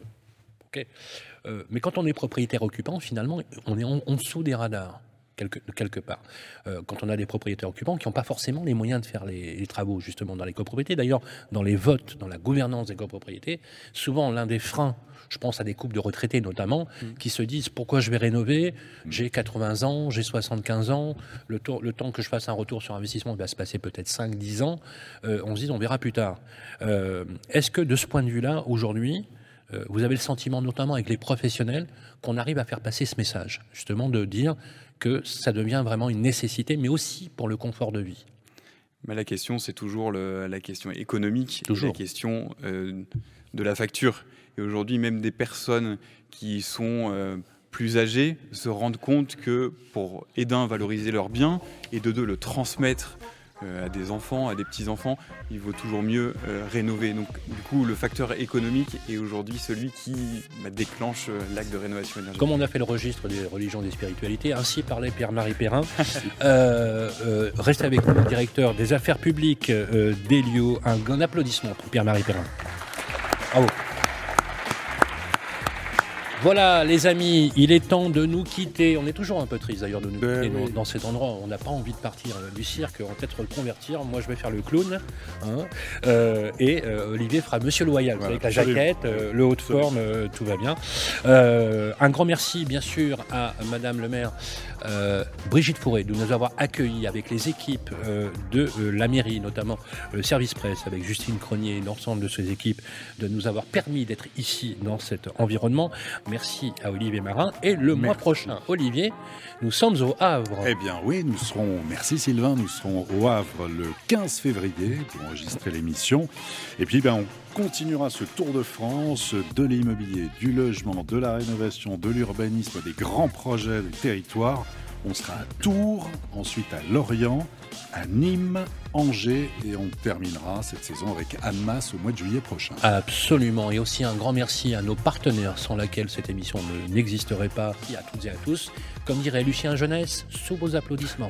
Mais quand on est propriétaire occupant, finalement, on est en dessous des radars. Quelque part. Quand on a des propriétaires occupants qui n'ont pas forcément les moyens de faire les travaux, justement, dans les copropriétés. D'ailleurs, dans les votes, dans la gouvernance des copropriétés, souvent, l'un des freins, je pense à des couples de retraités notamment, qui se disent « Pourquoi je vais rénover ? J'ai 80 ans, j'ai 75 ans, le temps que je fasse un retour sur investissement va se passer peut-être 5-10 ans. » On se dit « On verra plus tard. » Est-ce que, de ce point de vue-là, aujourd'hui, vous avez le sentiment, notamment avec les professionnels, qu'on arrive à faire passer ce message, justement, de dire que ça devient vraiment une nécessité, mais aussi pour le confort de vie? Mais la question, c'est toujours la question économique, la question de la facture. Et aujourd'hui, même des personnes qui sont plus âgées se rendent compte que pour, d'un, valoriser leurs biens, et de deux, le transmettre à des enfants, à des petits-enfants, il vaut toujours mieux rénover. Donc, du coup, le facteur économique est aujourd'hui celui qui déclenche l'acte de rénovation énergétique. Comme on a fait le registre des religions et des spiritualités, ainsi parlait Pierre-Marie Perrin. Restez avec nous, le directeur des affaires publiques d'Elio. Un applaudissement pour Pierre-Marie Perrin. Bravo. Voilà, les amis, il est temps de nous quitter. On est toujours un peu triste d'ailleurs de nous quitter dans cet endroit. On n'a pas envie de partir du cirque, on va peut-être reconvertir. Moi, je vais faire le clown. Et Olivier fera Monsieur Loyal, avec la jaquette, le haut de forme, tout va bien. Un grand merci, bien sûr, à Madame le maire Brigitte Fourré de nous avoir accueillis avec les équipes de la mairie, notamment le service presse, avec Justine Cronier et l'ensemble de ses équipes, de nous avoir permis d'être ici dans cet environnement. Merci à Olivier Marin. Et le mois prochain, Olivier, nous sommes au Havre. Eh bien oui, nous serons, merci Sylvain, nous serons au Havre le 15 février pour enregistrer l'émission. Et puis on continuera ce tour de France de l'immobilier, du logement, de la rénovation, de l'urbanisme, des grands projets, des territoires. On sera à Tours, ensuite à Lorient, à Nîmes, Angers et on terminera cette saison avec Annemasse au mois de juillet prochain. Absolument. Et aussi un grand merci à nos partenaires sans lesquels cette émission n'existerait pas. Et à toutes et à tous. Comme dirait Lucien Jeunesse, sous vos applaudissements.